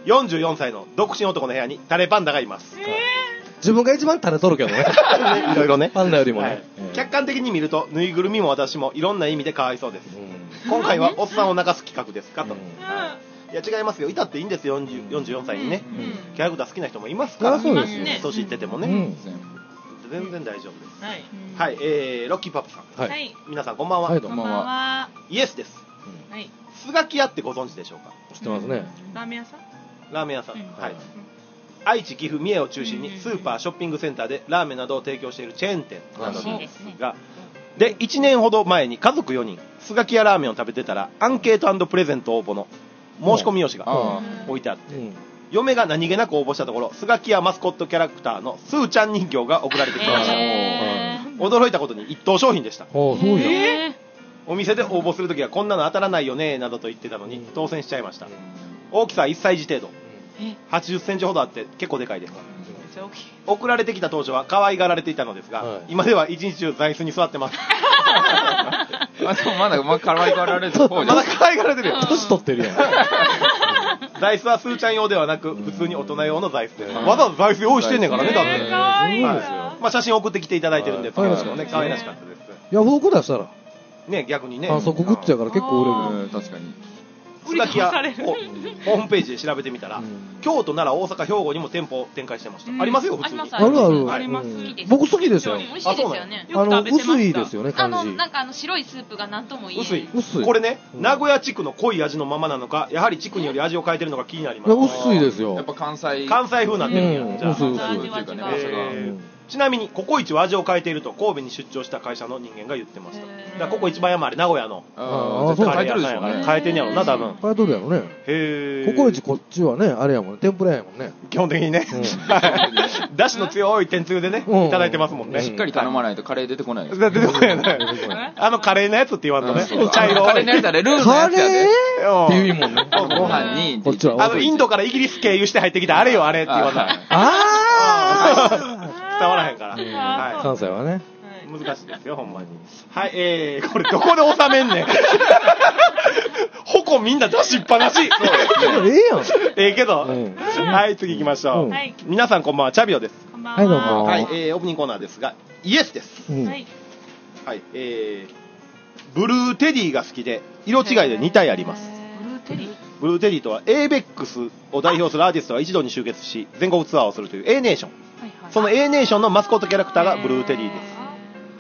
よんじゅうよんさいの独身男の部屋にタレパンダがいます。えー自分が一番タレ取るけどね。 いろいろね。 パンダよりもね、はい。 客観的に見ると、ぬいぐるみも私もいろんな意味でかわいそうです。うん、今回はおっさんを泣かす企画ですかと。うんはい、いや違いますよ。いたっていいんですよ。よんじゅうよんさいにね、うん。キャラクター好きな人もいますから。 そうですね。 年いっててもね、うん。全然大丈夫です。はい。はい、えー、ロッキーパパさん。はい。皆さんこんばんは。 はい、こんばんは。 イエスです。はい。スガキ屋ってご存知でしょうか？ 知ってますね。 ラーメン屋さん？ ラーメン屋さん。はい。愛知、岐阜、三重を中心にスーパー、ショッピングセンターでラーメンなどを提供しているチェーン店なのですが、でいちねんほど前に家族よにんスガキ屋ラーメンを食べてたらアンケート&プレゼント応募の申し込み用紙が置いてあって、嫁が何気なく応募したところスガキ屋マスコットキャラクターのスーちゃん人形が送られてきました。驚いたことに一等商品でした。お店で応募するときはこんなの当たらないよねなどと言ってたのに当選しちゃいました。大きさはいっさい児程度、はちじゅっセンチほどあって結構でかいです。送られてきた当初は可愛がられていたのですが、はい、今では一日中座椅子に座ってます。 あでもまだまだ可愛がられてる方まだ可愛がられてるよ。 年取ってるやん。 座椅子はスーちゃん用ではなく普通に大人用の座椅子です。わざわざ座椅子用意してんねんからね。だって、 かわいい。 はい、まあ写真送ってきていただいてるんで、可愛らしかったです。可愛らしかったです。 ヤフオク出したらね、逆にね。 反則グッズやから結構売れる。 確かに。 スガキ屋をホームページで調べてみたら、うん、京都、奈良、大阪、兵庫にも店舗展開してました。うん、ありますよ、普通に。 あるある。 あります。 僕好きですよ。 美味しいですよね。 あの、薄いですよね、感じ。 あの、なんかあの、白いスープがなんともいい。 薄い。薄い。これね、うん、名古屋地区の濃い味のままなのか、やはり地区により味を変えてるのか気になります。 薄いですよ。 やっぱ関西。 関西風になってるんや。うん、じゃあ。 薄い薄い。 えーちなみにココイチは味を変えていると神戸に出張した会社の人間が言ってました。だからココイチ番屋もあれ名古屋のあ絶対変えてるでしょうね。 変えてんやろな多分。 変えとるやろね。 へえ。ココイチこっちはねあれやもんね天ぷらやもんね。 基本的にね。だしの強い天つゆでねいただいてますもんね。 しっかり頼まないとカレー出てこないです。 出てこないね。あのカレーのやつって言わんとね。茶色い。 カレーのやつあれルーのやつやで。 っていうもんね。 ご飯にこっちはあのインドからイギリス経由して入ってきたあれよあれって言わない。 ああ。 伝わらへんから。はい。 関西はね。 難しいですよ、ほんまに。はい、えー、これどこで収めんねん。ほこみんな出しっぱなし。そうですね。ええやん。 ええけど。はい、次行きましょう。皆さんこんばんは、チャビオです。 こんばんは。はい、 どうも。 はい、えー、オープニングコーナーですが、イエスです。はい。はい、えー、ブルーテディが好きで、色違いでに体あります。 ブルーテディブルーテディとは エーベックス を代表するアーティストが一堂に集結し全国ツアーをするという A ネーション、はいはい、その A ネーションのマスコットキャラクターがブルーテディです。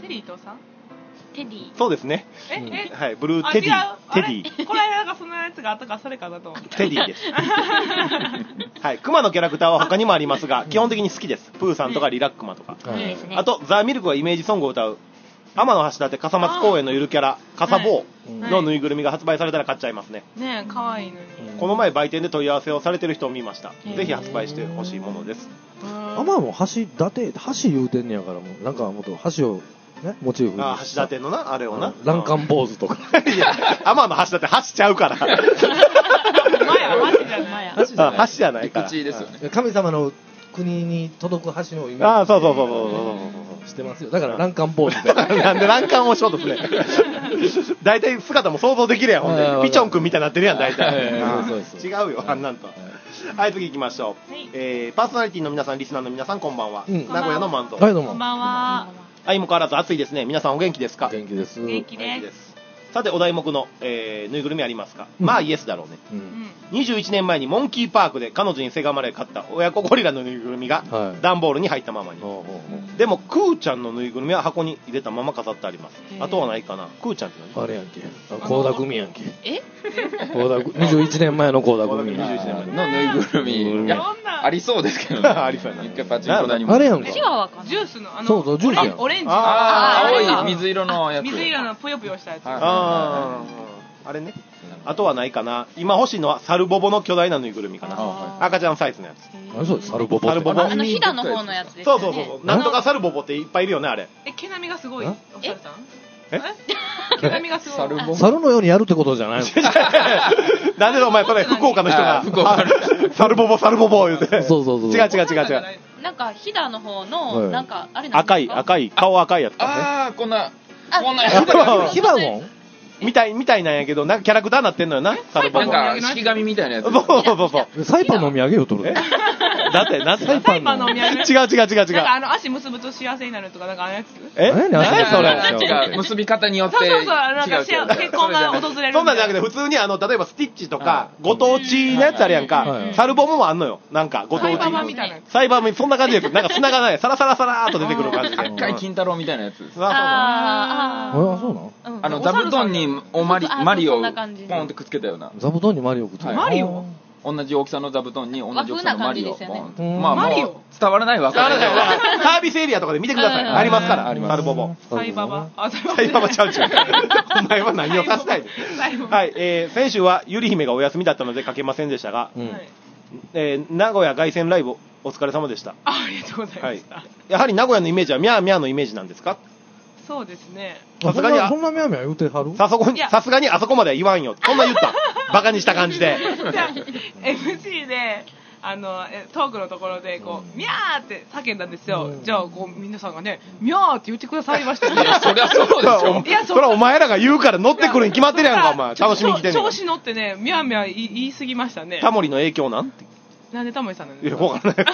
テリー伊藤さんテディ。 そうですね。 え、え、 はい、ブルーテディ。テディ。 これなんかそんなやつがあったからそれかなと思って。 テディです。はい、クマのキャラクターは他にもありますが、基本的に好きです。プーさんとかリラックマとか。 いいですね。 あと、ザ・ミルクがイメージソングを歌う、天橋立笠松公園のゆるキャラ、笠坊のぬいぐるみが発売されたら買っちゃいますね。 ねえ、かわいいのに。 この前売店で問い合わせをされてる人を見ました。ぜひ発売してほしいものです。 天も橋立て、橋言うてんねやから、もうなんかもっと橋を、ね、モチーフに。 ああ、橋立のな、あれをな。 欄干坊主とか。 いや、天の橋立橋ちゃうから。 前は橋じゃない。 橋じゃないから。 口ですよね。 神様の国に届く橋のイメージ。 ああ、そうそうそうそう。 してますよ。だから欄干坊主で。 なんで欄干をしようとするね。大体姿も想像できるやん、ほんで。ピチョン君みたいになってるやん、大体。違うよ、あんなんと。はい、次行きましょう。えー、パーソナリティの皆さん、リスナーの皆さん、こんばんは。名古屋のマンゾー。 はい、どうも。 こんばんは。 相も変わらず暑いですね。皆さんお元気ですか？ 元気です。 元気です。 さて、お題目の、えー、ぬいぐるみありますか？ うん、 まあ、イエスだろうね、うん。にじゅういちねんまえにモンキーパークで彼女にせがまれ買った親子ゴリラのぬいぐるみが、はい、段ボールに入ったままに。でも、クーちゃんのぬいぐるみは箱に入れたまま飾ってあります。あとはないかな。クーちゃんって何？ あれやんけ。倖田來未やんけ。 え倖田にじゅういちねんまえの倖田來未。 にじゅういちねんまえのぬいぐるみ。いや、ありそうですけどね。 ありそうやな。 一回パチンコ何も。 あれやんか。 ジュースの、あの、 そうそう、ジュースやん。 オレンジ。 ああ、青い水色のやつ。 水色のぷよぷよしたやつ。 ああ。あれね。あとはないかな。今欲しいのはサルボボの巨大なぬいぐるみかな。赤ちゃんサイズのやつ。 何それ、サルボボ。 サルボボ。 あのヒダの方のやつですね。 そうそうそう。なんとかサルボボっていっぱいいるよね、あれ。 え、毛並みがすごい。お猿さん？ え？ 毛並みがすごい。 猿のようにやるってことじゃないの？ なんでお前それ福岡の人がサルボボサルボボ言うて。 そうそうそう。 違う違う違う違う。 なんかヒダの方のなんかあれなんですか？ 赤い赤い顔赤いやつかね。 ああ、こんなこんなやつ。ヒバゴン？ みたい、みたいなんやけど、なんかキャラクターになってんのよな、サルボボ。 なんか、式紙みたいなやつ。 そうそうそうそう。 サイパンのお土産を取る。 だって、なんでサイパンのお土産。違う違う違う違う。なんかあの、足結ぶと幸せになるとか、なんかあのやつえ？何それ？ 違う、結び方によって。 そうそうそう、なんか結婚が訪れる。 そんなんじゃなくて、普通にあの、例えばスティッチとか、ご当地のやつあるやんか。サルボボもあんのよ。なんか、ご当地。 サイバーみたいなやつ。 サイバーみそんな感じです。なんか砂がない。サラサラサラーっと出てくる感じで。 赤い金太郎みたいなやつ。 ああ、そうなの？ あの、座布団におまり、マリオをポンってくっつけたような。 座布団にマリオくっつけた。 マリオ？ 同じ大きさの座布団に同じ大きさのマリオ。 和風な感じですよね。 まあ、もう伝わらないわ。 伝わらないわ。サービスエリアとかで見てください。ありますから。サルボボ。 サイババ。 サイババちゃうちゃう。お前は何をさせたいの？はい、えー、先週はゆり姫がお休みだったので書けませんでしたが、えー、名古屋凱旋ライブお疲れ様でした。 ありがとうございました。 やはり名古屋のイメージはミャーミャーのイメージなんですか？ そうですね。 さすがにそんなミャーミャー言うてはる？ さすがにあそこまでは言わんよ。そんな言った。バカにした感じで。 エムシー で、あの、トークのところで、こう、ミャーって叫んだんですよ。じゃあ、こう、皆さんがね、ミャーって言ってくださいましたね。 いや、そりゃそうでしょ。 いや、それはお前らが言うから乗ってくるに決まってるやんか、お前。楽しみに来てんねん。 調子乗ってね、ミャーミャー言い過ぎましたね。 タモリの影響なんて。 なんでタモリさんなんですか？いや、わからない。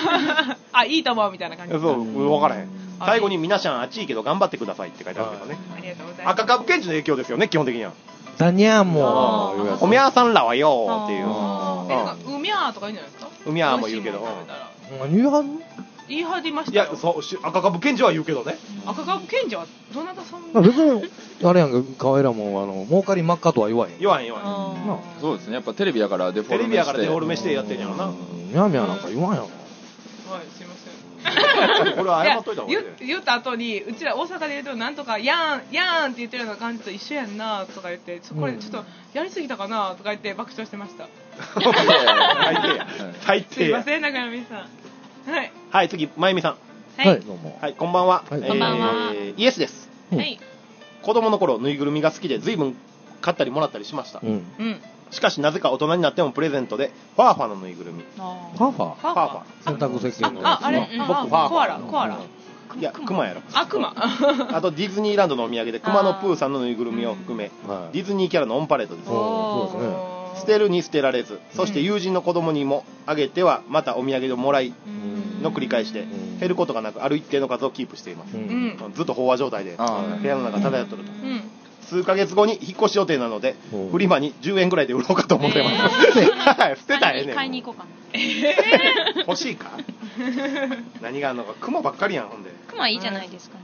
あ、いいと思うみたいな感じ。 そう、わからへん。最後に皆さん暑いけど頑張ってくださいって書いてあるけどね。 ありがとうございます。 赤株検事の影響ですよね、基本的には。 だにゃーもう。 おみゃーさんらはよーっていう。 え、なんか、うみゃーとか言うんじゃないですか？ うみゃーも言うけど。 何言うはんの？ 言い張りましたいや、そう、赤株検事は言うけどね。 赤株検事はどなたさん？ 別に、あれやんか、かわいらも、あの、儲かり真っ赤とは言わへん。 言わへん言わへん。そうですね、やっぱテレビやからデフォルメして。 テレビやからデフォルメしてやってんやろな。 ミャーミャーなんか言わんやろ。 はい、すいません。 これは謝っといた方がいい。 言った後に、うちら大阪で言うと、なんとか、やん、やんって言ってるような感じと一緒やんなとか言って、これちょっとやりすぎたかなとか言って爆笑してました。 最低や。最低や。 すいません、中山さん。はい。 はい、次、まゆみさん。 はい、どうも。 はい、こんばんは。 こんばんは。 イエスです。 はい。 子供の頃、ぬいぐるみが好きで、随分買ったりもらったりしました。うん。しかしなぜか大人になってもプレゼントでファーファのぬいぐるみ。 ファーファー？ ファーファ洗濯石鹸の。 あ、あれ、 僕ファーファー。 コアラ、コアラ。 いや、クマやろ。 あ、クマ。 あとディズニーランドのお土産でクマのプーさんのぬいぐるみを含め、ディズニーキャラのオンパレードです。 そうですね。 捨てるに捨てられず、そして友人の子供にもあげてはまたお土産でもらいの繰り返しで、減ることがなくある一定の数をキープしています。ずっと飽和状態で部屋の中漂ってると。数ヶ月後に引っ越し予定なので、フリマにじゅうえんぐらいで売ろうかと思ってます。はい、捨てたらええねん。 買いに行こうかな。 欲しいか？何があるのか、クマばっかりやん、ほんで。 クマいいじゃないですか。 ク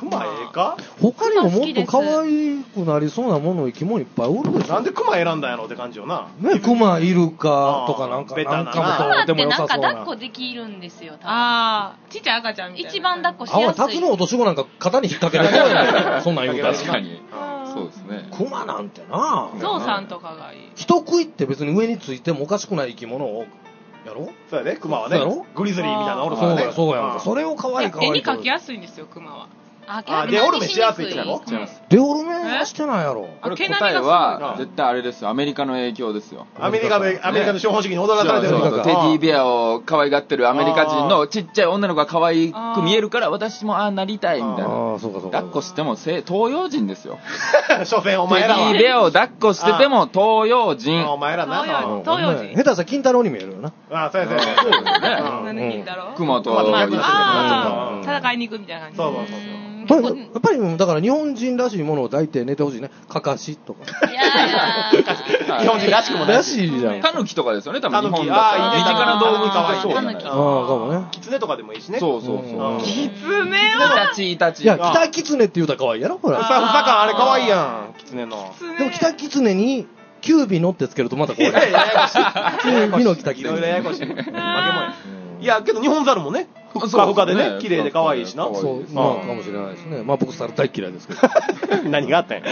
クマええか？ 他にももっと可愛くなりそうなもの生き物いっぱいおるでしょ。 なんでクマ選んだんやろって感じよな。 ね、クマイルカとかなんか、 ベタななんクマかもってなんかでも良さそうな。 抱っこできるんですよ。 ああ、ちっちゃい赤ちゃんみたいな。 一番抱っこしあ、 やすい。 タツノオトシゴなんか肩に引っ掛けられそうやないか。そんなん言うたら。 確かに。そうですね。 クマなんてなゾウさんとかがいい。 人食いって別に上についてもおかしくない生き物をやろ。 そうやね、クマはね。 そうやろグリズリーみたいなのおるからね。 そうや、そうやんか。それを可愛い可愛い。 絵に描きやすいんですよ、クマは。 あ、 あ、デオルメしやすいってやろ？ 違います。 デオルメはしてないやろ。 これ答えは絶対あれですよ。アメリカの影響ですよ。 アメリカのアメリカの資本主義に踊らされてるそうそうテディベアを可愛がってるアメリカ人のちっちゃい女の子が可愛く見えるから私もああなりたいみたいな。 ああ、そうかそうか。 抱っこしても東洋人ですよ。 所詮おテデ前らは。 ィベアを抱っこしてても東洋人。 お前らな。 東洋人。 下手したら金太郎に見えるよな。 ああ、そうやそうや。 なんで金太郎？ クマとああ、戦いに行くみたいな感じ。 そうそうそう。 やっぱりだから日本人らしいものを抱いて寝てほしいね。かかしとか。 いやいや日本人らしくもね。 らしいじゃん。 タヌキとかですよね、多分日本だったら。身近な動物がそうじゃないですか。 ああ、かもね。 キツネとかでもいいしね。 そうそうそう。 キツネはイタチイタチ。 いや、北キツネって言うたら可愛いやろほら。 ふさふさ感あれ可愛いやん、キツネの。 でも北キツネにキュービノってつけるとまた可愛い。 いやいや、ややこしい。 キュービの北キツネ。 いろいろややこしい。負けもんや。いや、けど日本猿もね、ふっかふかでね、綺麗で可愛いしな。 そう、まあかもしれないですね。まあ僕猿大嫌いですけど。 何があったんや。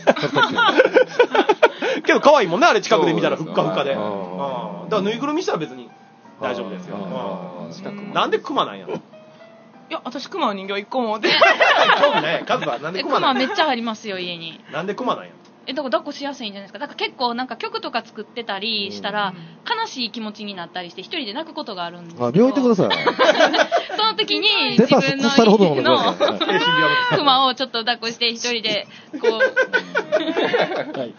けど可愛いもんね、あれ近くで見たらふっかふかで。だからぬいぐるみしたら別に大丈夫ですよ。なんでクマなんやろ。いや、私クマの人形一個も持ってない。 興味ない。カズはなんでクマなんや。 クマめっちゃありますよ、家に。 なんでクマなんや。 え、だから抱っこしやすいんじゃないですか。だから結構なんか曲とか作ってたりしたら、悲しい気持ちになったりして一人で泣くことがあるんですよ。 あ、病院行ってください。 その時に出た自分の腐るほど飲んでくだのさい。 クマをちょっと抱っこして一人でこう。 はい。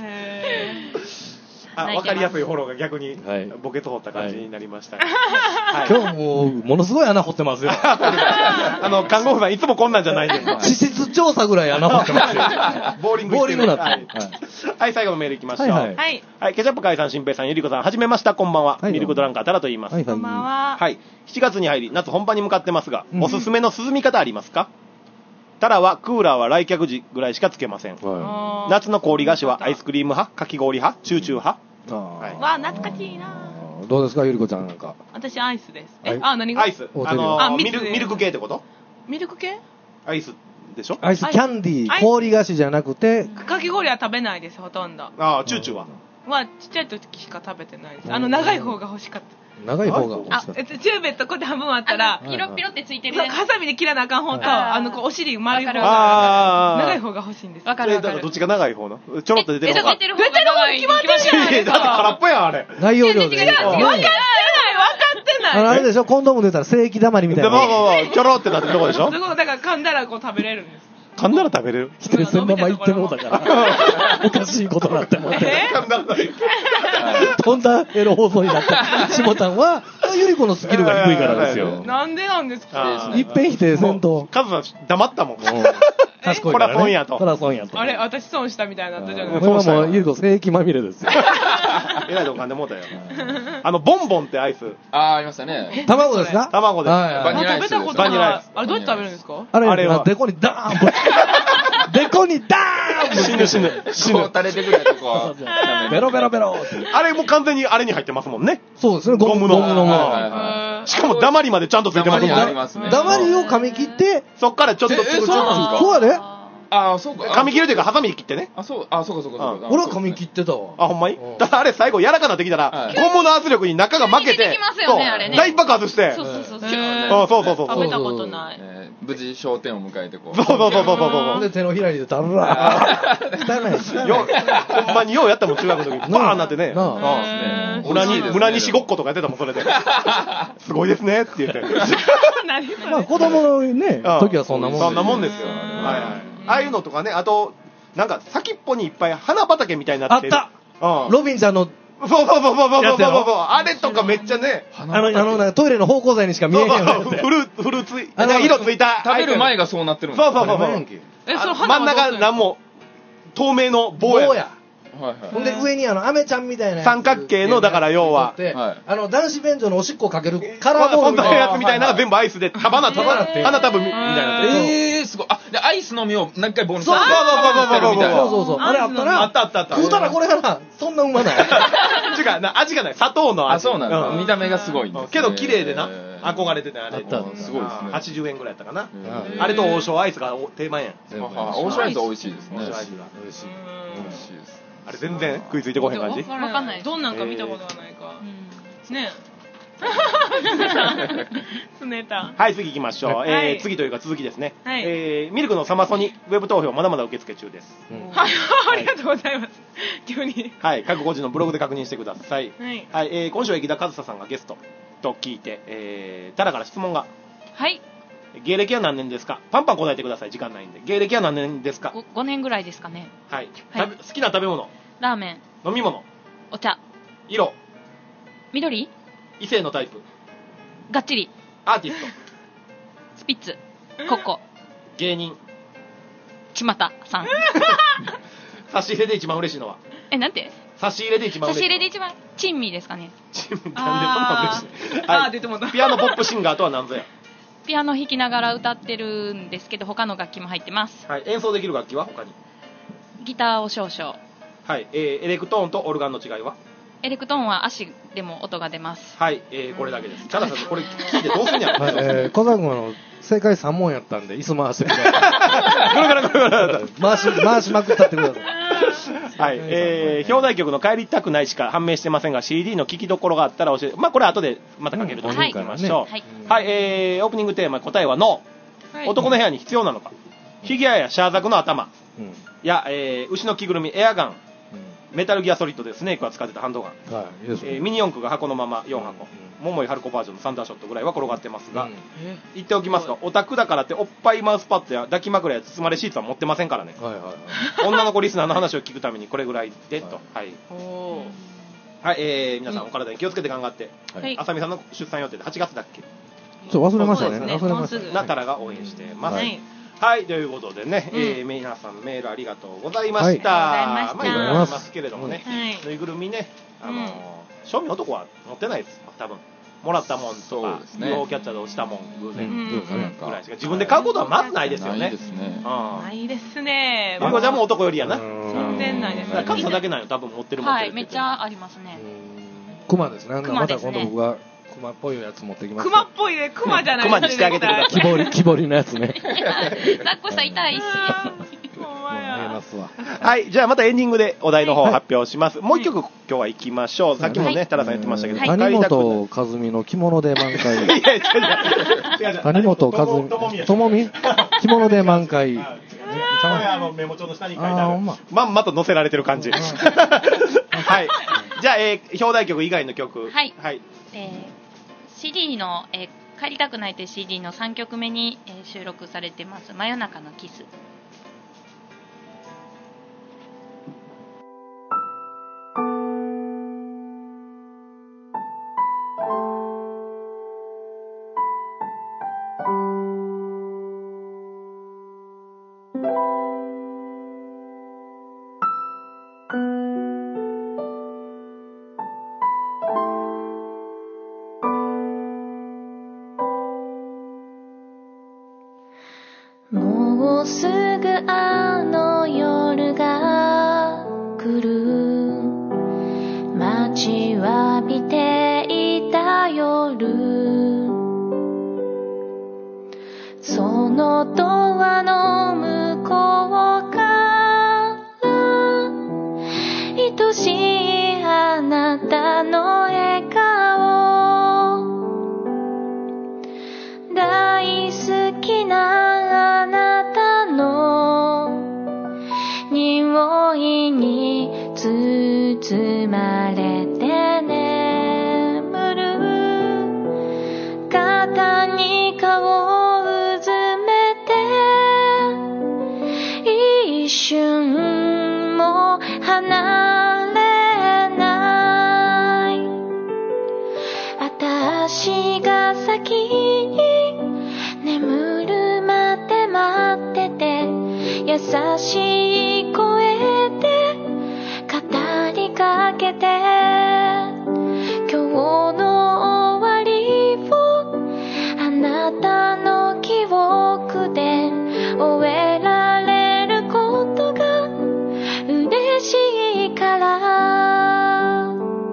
あ、わかりやすいフォローが逆にはいボケと掘った感じになりました。 今日もものすごい穴掘ってますよ。 あの、看護婦さんいつもこんなんじゃないんですか。 地質調査ぐらい穴掘ってますよ。 ボーリングボーリングなって。 はい、はい、最後のメールいきましょう。 はいはい。 はい、ケチャップ海さん、新平さん、ゆりこさん、はじめました、こんばんは。 はいミルクドランカータラと言います。 はい、 こんばんは。 はい、しちがつに入り、夏本番に向かってますが、 うんおすすめの涼み方ありますか？タラはクーラーは来客時ぐらいしかつけません。 は夏の氷菓子はアイスクリーム派、かき氷派、チューチュー派。 い。 はいわあ、懐かしいな。 どうですか、ゆりこちゃんなんか。 私アイスです。え、 はいあ、何が？ アイス。 おあのあー、ミル蜜ミルク系ってこと？ ミルク系？ アイスでしょ？ アイスキャンディアイスー、氷菓子じゃなくて、 かき氷は食べないです、ほとんど。 ああ、チューチューは。 はちっちゃい時しか食べてないです。あの長い方が欲しかった。 長い方が欲しかっ、た。 あえっとチューベットこうやって半分あったらあの、ピロピロってついてるそうやつ。 ハサミで切らなあかん方と、 はいあのこうお尻丸い方わかるがあー長い方が欲しいんです。 わかるわかるえだからどっ。ちが長い方のちょろっと出てるえ、 方か。 出てる方が長いに決まってるじゃないですだって空っか。 ぽやん、あれ。 内容量で。 違う違う違うね分かってない分かってないあのあれでしょ、コンドームで言ったら正規だまりみたいで、 な。 まあまあまあ、ちょろってなってるとこでしょ？ すごいだから噛んだらこう食べれるんです。 噛んだら食べれる。 否定するまま言ってもうたから。おかしいことになってもうて。 え噛んだら食べれる。 とんだエロ放送になった。下田は、ゆり子のスキルが低いからですよ。 なんでなんですか？ あーいっぺん否定せんと。 カズさん黙ったもん。 賢いからね。 こら損やとこら損やと。 あれ私損したみたいになったじゃないこですか。 れはもう、ゆり子正規まみれですよ。 えらいとこ噛んでもうたよ。あの、ボンボンってアイス。 ああ、ありましたね。 卵ですか卵です。 はいはいバニラアイスあ食べたことバニラアイス。 ないあれどうやって食べるんですか？ あれ、 あれはデコにダーンぶデコにダーン死ぬ死ぬ。死こうぬ。 垂れてくるやつこう。 ベロベロベロって。 あれもう完全にあれに入ってますもんね。 そうですね、ゴムの。 ゴムのゴムのはいはいへはーしかも黙りまでちゃんとついてますもん黙りありね。 ますね。 黙りを噛み切って、 そっからちょっとつぶつぶえそうなんですかそうやで。 ああ、そうか。 噛み切るというか、ハサミ切ってね。 あ、そう、あ、そうかそうかそうか。 俺は噛み切ってたわ。 あ、ほんまにうんだからあれ最後柔らかになってきたらは、いゴムの圧力に中が負けて急に出てきます、よねそうあれね大爆発して、 そうそうそうそう。 へーあそうそうそうそう。 食べたことない。 えー無事焦点を迎えてこう。 そうそうそうそうそうほんで手のひらにでダラー。汚い、 そう。 汚い。 よ、ほんまにようやったもん、中学の時。バーンなってね。 なあうんへー村に、村西ごっこ。 ことかやってたもん、それで。すごいですね、って言って。 何それまあ子供のね、 うん時はそんなもんそんなもんでですよ。はいはい。ああいうのとかね、あと、なんか先っぽにいっぱい花畑みたいになってる。 あったうん。 ロビンちゃんの、 そうそうそうそうそうそうそうやつやろそう。あれとかめっちゃね。 あの、あの、なんかトイレの芳香剤にしか見えへんようなやつやフル、フルつい、 あのなんか色ついた。 食べる前がそうなってるんですそうそうそうそう。 えそのあ真ん中なんも透明の棒や。 棒や。 はいはい、ほんで上にあのアメちゃんみたいな三角形のだから要は、 はい、あの男子便所のおしっこかけるカラーボールみたいなやつみたいなのが全部アイスで束なって花束みたいなえーすごい。あでアイスの実を何回ボールにそうそうそうそうそうそうそうあれあったらあったあったあった食うたらこれがなそんなうまない違うな味がない砂糖の味。 あそうなんだ、うん、見た目がすごいんです、ね、 けど綺麗でな憧れててあれあったすごいですねはちじゅうえんぐらいやったかなあれと王将アイスが定番やん王将アイス美味しいですね王将アイスが美味しい美味しいですあれ全然食いついてこへん感じわかんないどんなんか見たことがないか、えー、ねえネタはい次行きましょう、はいえー、次というか続きですね、はいえー、ミルクのサマソニウェブ投票まだまだ受付中です、 うん、はいありがとうございます急にはい各個人のブログで確認してください、はいはいえー、今週は池田和沙さんがゲストと聞いて、えー、タラから質問がはい芸歴は何年ですかパンパン答えてください時間ないんで芸歴は何年ですか 5, 5年ぐらいですかねはい、はい、好きな食べ物ラーメン飲み物お茶色緑異性のタイプがっちりアーティストスピッツココ芸人ちまたさん差し入れで一番嬉しいのはえなんて差し入れで一番嬉しい差し入れで一番珍味ですかね珍味なんでそんな嬉しいあー出てもたピアノポップシンガーとは何ぞやピアノ弾きながら歌ってるんですけど他の楽器も入ってます、 はい、演奏できる楽器は他にギターを少々 はい、えー、エレクトーンとオルガンの違いはエレクトーンは足でも音が出ますはい、えー、これだけですチャラさんこれ聞いてどうすんやろ、 はいえー、小沢君は正解さん問やったんで椅子回してくださいぐるぐるぐるぐる回し回しまくったってくださいはい、えー、表題曲の帰りたくないしか判明してませんが シーディー の聴きどころがあったら教えてまあこれ後でまたかけると思いましょう、はい、はい、えー、オープニングテーマ答えはノー、はい、男の部屋に必要なのか、フィギュアやシャーザクの頭、うん、や、えー、牛の着ぐるみエアガン、メタルギアソリッドでスネークが使ってたハンドガン、はいいいですねえー、ミニ四駆が箱のままよんはこ、うん、桃井春子バージョンのサンダーショットぐらいは転がってますが、うん、言っておきますがオタクだからっておっぱいマウスパッドや抱き枕や包まれシーツは持ってませんからね、はいはいはい、女の子リスナーの話を聞くためにこれぐらいでと、はいはいおはいえー、皆さんお体に気をつけて頑張って、はい、あさみさんの出産予定ではちがつだっけちょっと忘れましたね忘れましたねなたらが応援してます、はいはい、ということでね、うんえー、皆さんメールありがとうございました。はい、まあ、いろいろありますけれどもね、はい、ぬいぐるみね、あのー、庶民男は持ってないです、多分。もらったもんとか、ユーフォーキャッチャーで落ちたもん、偶然、うん、ぐらいしか自分で買うことはまずないですよね。ないですね。 ないですね。 まこちゃんも男よりやな。 全然ないですね。 カズさんだけないの、多分持ってる持ってる。 はい、めっちゃありますね。 クマですね。また今度僕が。クマっぽいやつ持ってきます。 クマっぽいね、クマじゃない。 クマにしてあげてください。 木彫り、木彫りのやつね。 ザッコさん痛いし。 はい、じゃあまたエンディングでお題の方を発表します。はい、もう一曲今日は行きましょう。さっきもね、タラさん言ってましたけど、 はい、谷本和美の着物で満開。いやいや違う違う。谷本和美、ともみ着物で満開。 あのメモ帳の下に書いてある。まんまと載せられてる感じ。はい。じゃあ、えー、表題曲以外の曲。 はい。はい。えー、シーディー の、えー、帰りたくないという シーディー のさんきょくめに、えー、収録されてます。真夜中のキス。 もうすぐあの夜が来る待ちわびていた夜そのドアの向こうから愛しいあなたの笑顔大好きな匂いに包まれて眠る肩に顔をうずめて一瞬も離れない私が先に眠るまで待ってて優しい声で語て今日の終わりをあなたの記憶で終えられることが嬉しいから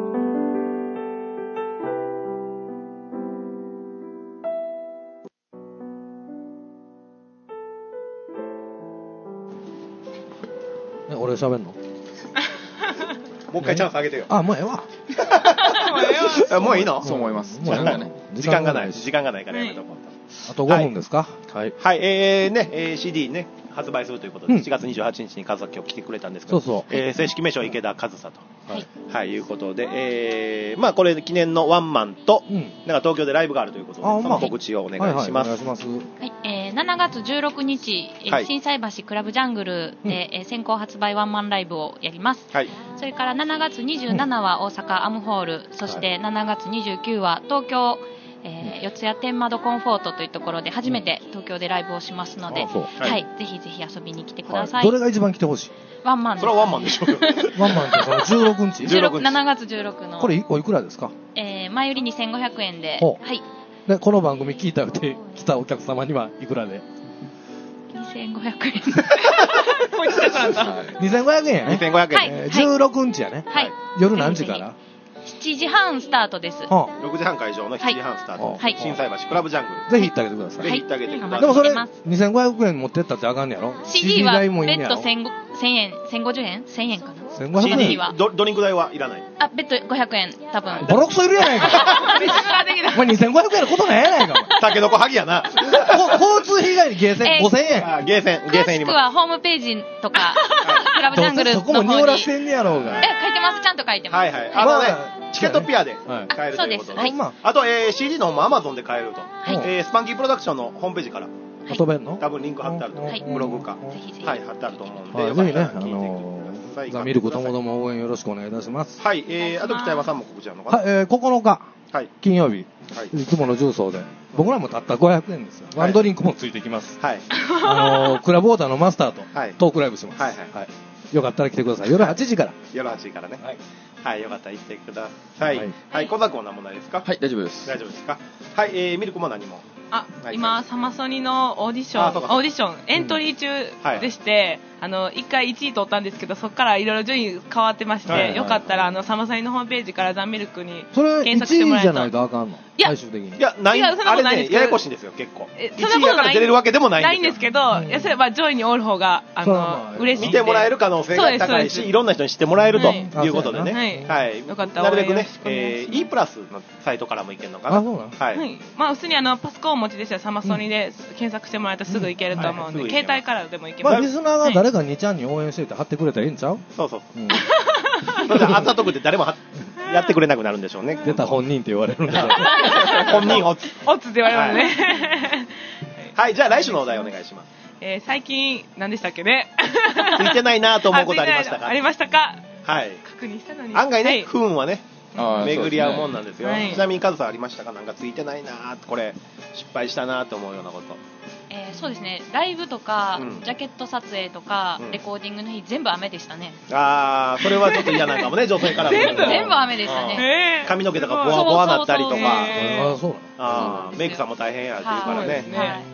え、俺喋んの？ もう一回チャンスあげてよ。 あ、もうええわ。 もうええわ。もういいの？ そう思います。 時間がない。時間がない。時間がないからやめとこう。 あとごふんですか？ はい。はい、えーね、えー、シーディー ね、発売するということで、しちがつにじゅうはちにちにカズサ今日来てくれたんですけど、 そうそう。 えー、正式名称池田カズサと。はい。はい、いうことで、えー、まあこれ記念のワンマンと、うん、なんか東京でライブがあるということで、その告知をお願いします。はい、お願いします。 はい、えー、しちがつじゅうろくにち、えー、心斎橋クラブジャングルで、うん、えー、先行発売ワンマンライブをやります。はい。それからしちがつにじゅうしちは大阪アムホール、うん、そしてしちがつにじゅうくは東京、えー、四谷天窓コンフォートというところで初めて東京でライブをしますので、はい、はい、ぜひぜひ遊びに来てください。はい、 どれが一番来てほしい？ ワンマンです。 それはワンマンでしょ。 ワンマンってそのじゅうろくにち？ じゅうろく、しちがつじゅうろくの。 これおいくらですか？ えー、前売りにせんごひゃくえんで、はい。 で、この番組聞いたよって来たお客様にはいくらで？ にせんごひゃくえん。もう一度くらった。 にせんごひゃくえんやね。 にせんごひゃくえん。はいえー、じゅうろくにちやね。 はい。 夜何時から？ しちじはんスタートです。 ろくじはん会場のしちじはんスタート。はい。心斎橋クラブジャングル。 ぜひ行ってあげてください。 ぜひ行ってあげてください。 でもそれにせんごひゃくえん持ってったってあかんねやろ？ シーディー は別途せんえん、せんごじゅうえん ?せんえんかな。 せんごひゃくえんシーディー はドリンク代はいらない。 あ、別途ごひゃくえん、多分。 ボロクソいるやないか。お前にせんごひゃくえんのことないやないか。 タケノコハギやな。 交通費以外にゲーセンごせんえん。 あ、ゲーセン、ゲーセンいります。 詳しくはホームページとか、クラブジャングルの方に。 そこも濁らしてんねやろうが。 え、書いてます、ちゃんと書いてます。 はいはい。あのね、チケットピアで買えるということで。 そうです。はい。 あと、えー、シーディー の方も Amazon で買えると。はい。えー、スパンキープロダクションのホームページから。 遊べんの？ 多分リンク貼ってあると。はい。ブログか。 ぜひぜひ。 はい、貼ってあると思うんで。 はい、ぜひね、あのー、ザ・ミルクともども応援よろしくお願いいたします。 はい、えー、あと北山さんも告知あるのかな？ はい、えー、ここのか。はい。金曜日。 はい。 いつもの重曹で。僕らもたったごひゃくえんですよ。ワンドリンクもついてきます。はい。あのー、クラブウォーターのマスターとトークライブします。はいはい。よかったら来てください。夜はちじから。 夜はちじからね。はい。はい、よかったら行ってください。はい、小沢君は何もないですか？ はい、大丈夫です。 大丈夫ですか？はい、えー、ミルクも何も。 あ、今、サマソニのオーディション、オーディション、エントリー中でして、あの、一回いちい取ったんですけど、そこからいろいろ順位変わってまして、よかったら、あの、サマソニのホームページからザ・ミルクに検索してもらえると。 それいちいじゃないとあかんの？最終的に。 いや、ない、あれね、ややこしいんですよ、結構。いちいだから出れるわけでもないんですよ。 ないんですけど、いや、それは上位におる方が、あの、嬉しい。 見てもらえる可能性が高いし、いろんな人に知ってもらえるということでね。はい。よかったら、なるべくね、えー、E プラスのサイトからもいけるのかな。あ、そうなの？はい。まあ、普通にあの、パソコンをお持ちでしたらサマソニで検索してもらえたらすぐいけると思うんで、携帯からでもいけます。 まあ、リスナーが誰かにちゃんに応援してて貼ってくれたらいいんちゃう？ そうそう。朝得で誰もやってくれなくなるんでしょうね。 出た本人って言われるんだ。 本人オツ。 オツって言われますね。 はい、じゃあ来週のお題お願いします。 えー、最近、何でしたっけね。 ついてないなと思うことありましたか？ ありましか？ はい。 確認したのに。 案外ね、不運はね、巡り合うもんなんですよ。ちなみにカズさんありましたか？なんかついてないなーこれ失敗したなと思うようなこと。 えー、そうですね、ライブとか、うん、ジャケット撮影とか、うん、レコーディングの日全部雨でしたね。 あー、それはちょっと嫌なんかもね、女性から全部全部雨でしたね。 髪の毛とかボワボワなったりとか、 あ、そうあー、メイクさんも大変やって言うからね。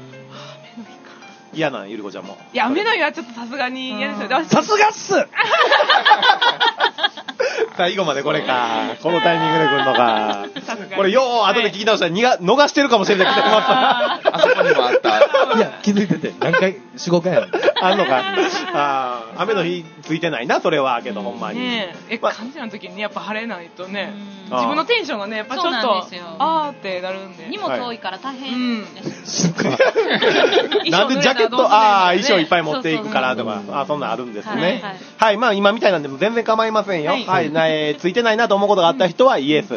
嫌なん、ゆりこちゃんも。 いや、雨の日はちょっとさすがに嫌ですよ。 さすがっす最後までこれか。このタイミングで来るのか。これよー後で聞き直したら、にが逃してるかもしれないけど、あそこにもあった。 いや、気づいてて。何回、よん、ごかいやる。 あんのか。あー、雨の日ついてないな、それは。けど、ほんまに。 ねえ、感じの時にやっぱ晴れないとね、自分のテンションがね、やっぱちょっと、あーってなるんで。 荷物多いから大変です。 なんでジャケット、あー、衣装いっぱい持っていくからとか、あ、そんなんあるんですね。はい、まあ今みたいなんでも全然構いませんよ。はい、えー、ついてないなと思うことがあった人はイエス、うん、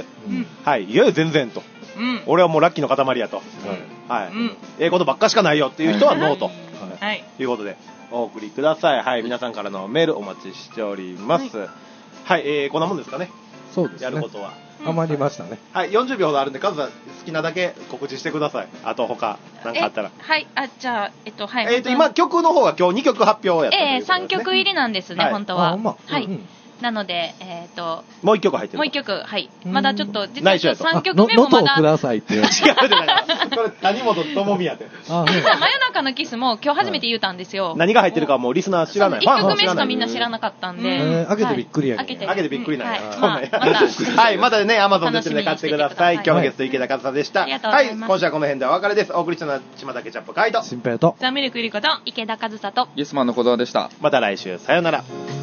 はい、いや全然と、うん、俺はもうラッキーの塊やと、うん、はい、うん、ええことばっかしかないよっていう人はノーと、はい、いうことでお送りください。はい、皆さんからのメールお待ちしております。はい、はい、えー、こんなもんですかね。 そうですね、 やることは余りましたね。 はい、よんじゅうびょうほどあるんで、カズさん好きなだけ告知してください。あと他なんかあったら。 はい、あ、じゃあ、えっと、はい。 えっと、今曲の方は今日にきょく発表やったということですね。 ええ、さんきょく入りなんですね、はい、本当は。 あ、まあ、 はい。 うん、 なので、えっと、 もう一曲入ってる。 もう一曲、はい。まだちょっと、実はさんきょくめもまだ。 のとくださいっていう。違うじゃないこれ、谷本智美やって。 実は真夜中のキスも今日初めて言うたんですよ。 何が入ってるかもうリスナー知らない。 いっきょくめしかみんな知らなかったんで。 開けてびっくりや開けて。 開けてびっくりなんや。はい、またね、アマゾンで買ってください。今日のゲスト池田和沙でした。はい、今週はこの辺でお別れです。お送りしたのは島田ケチャップカイト。 新平と。 ザミルクリコと池田和沙と。 イエスマンの小沢でした。 また来週、さよなら。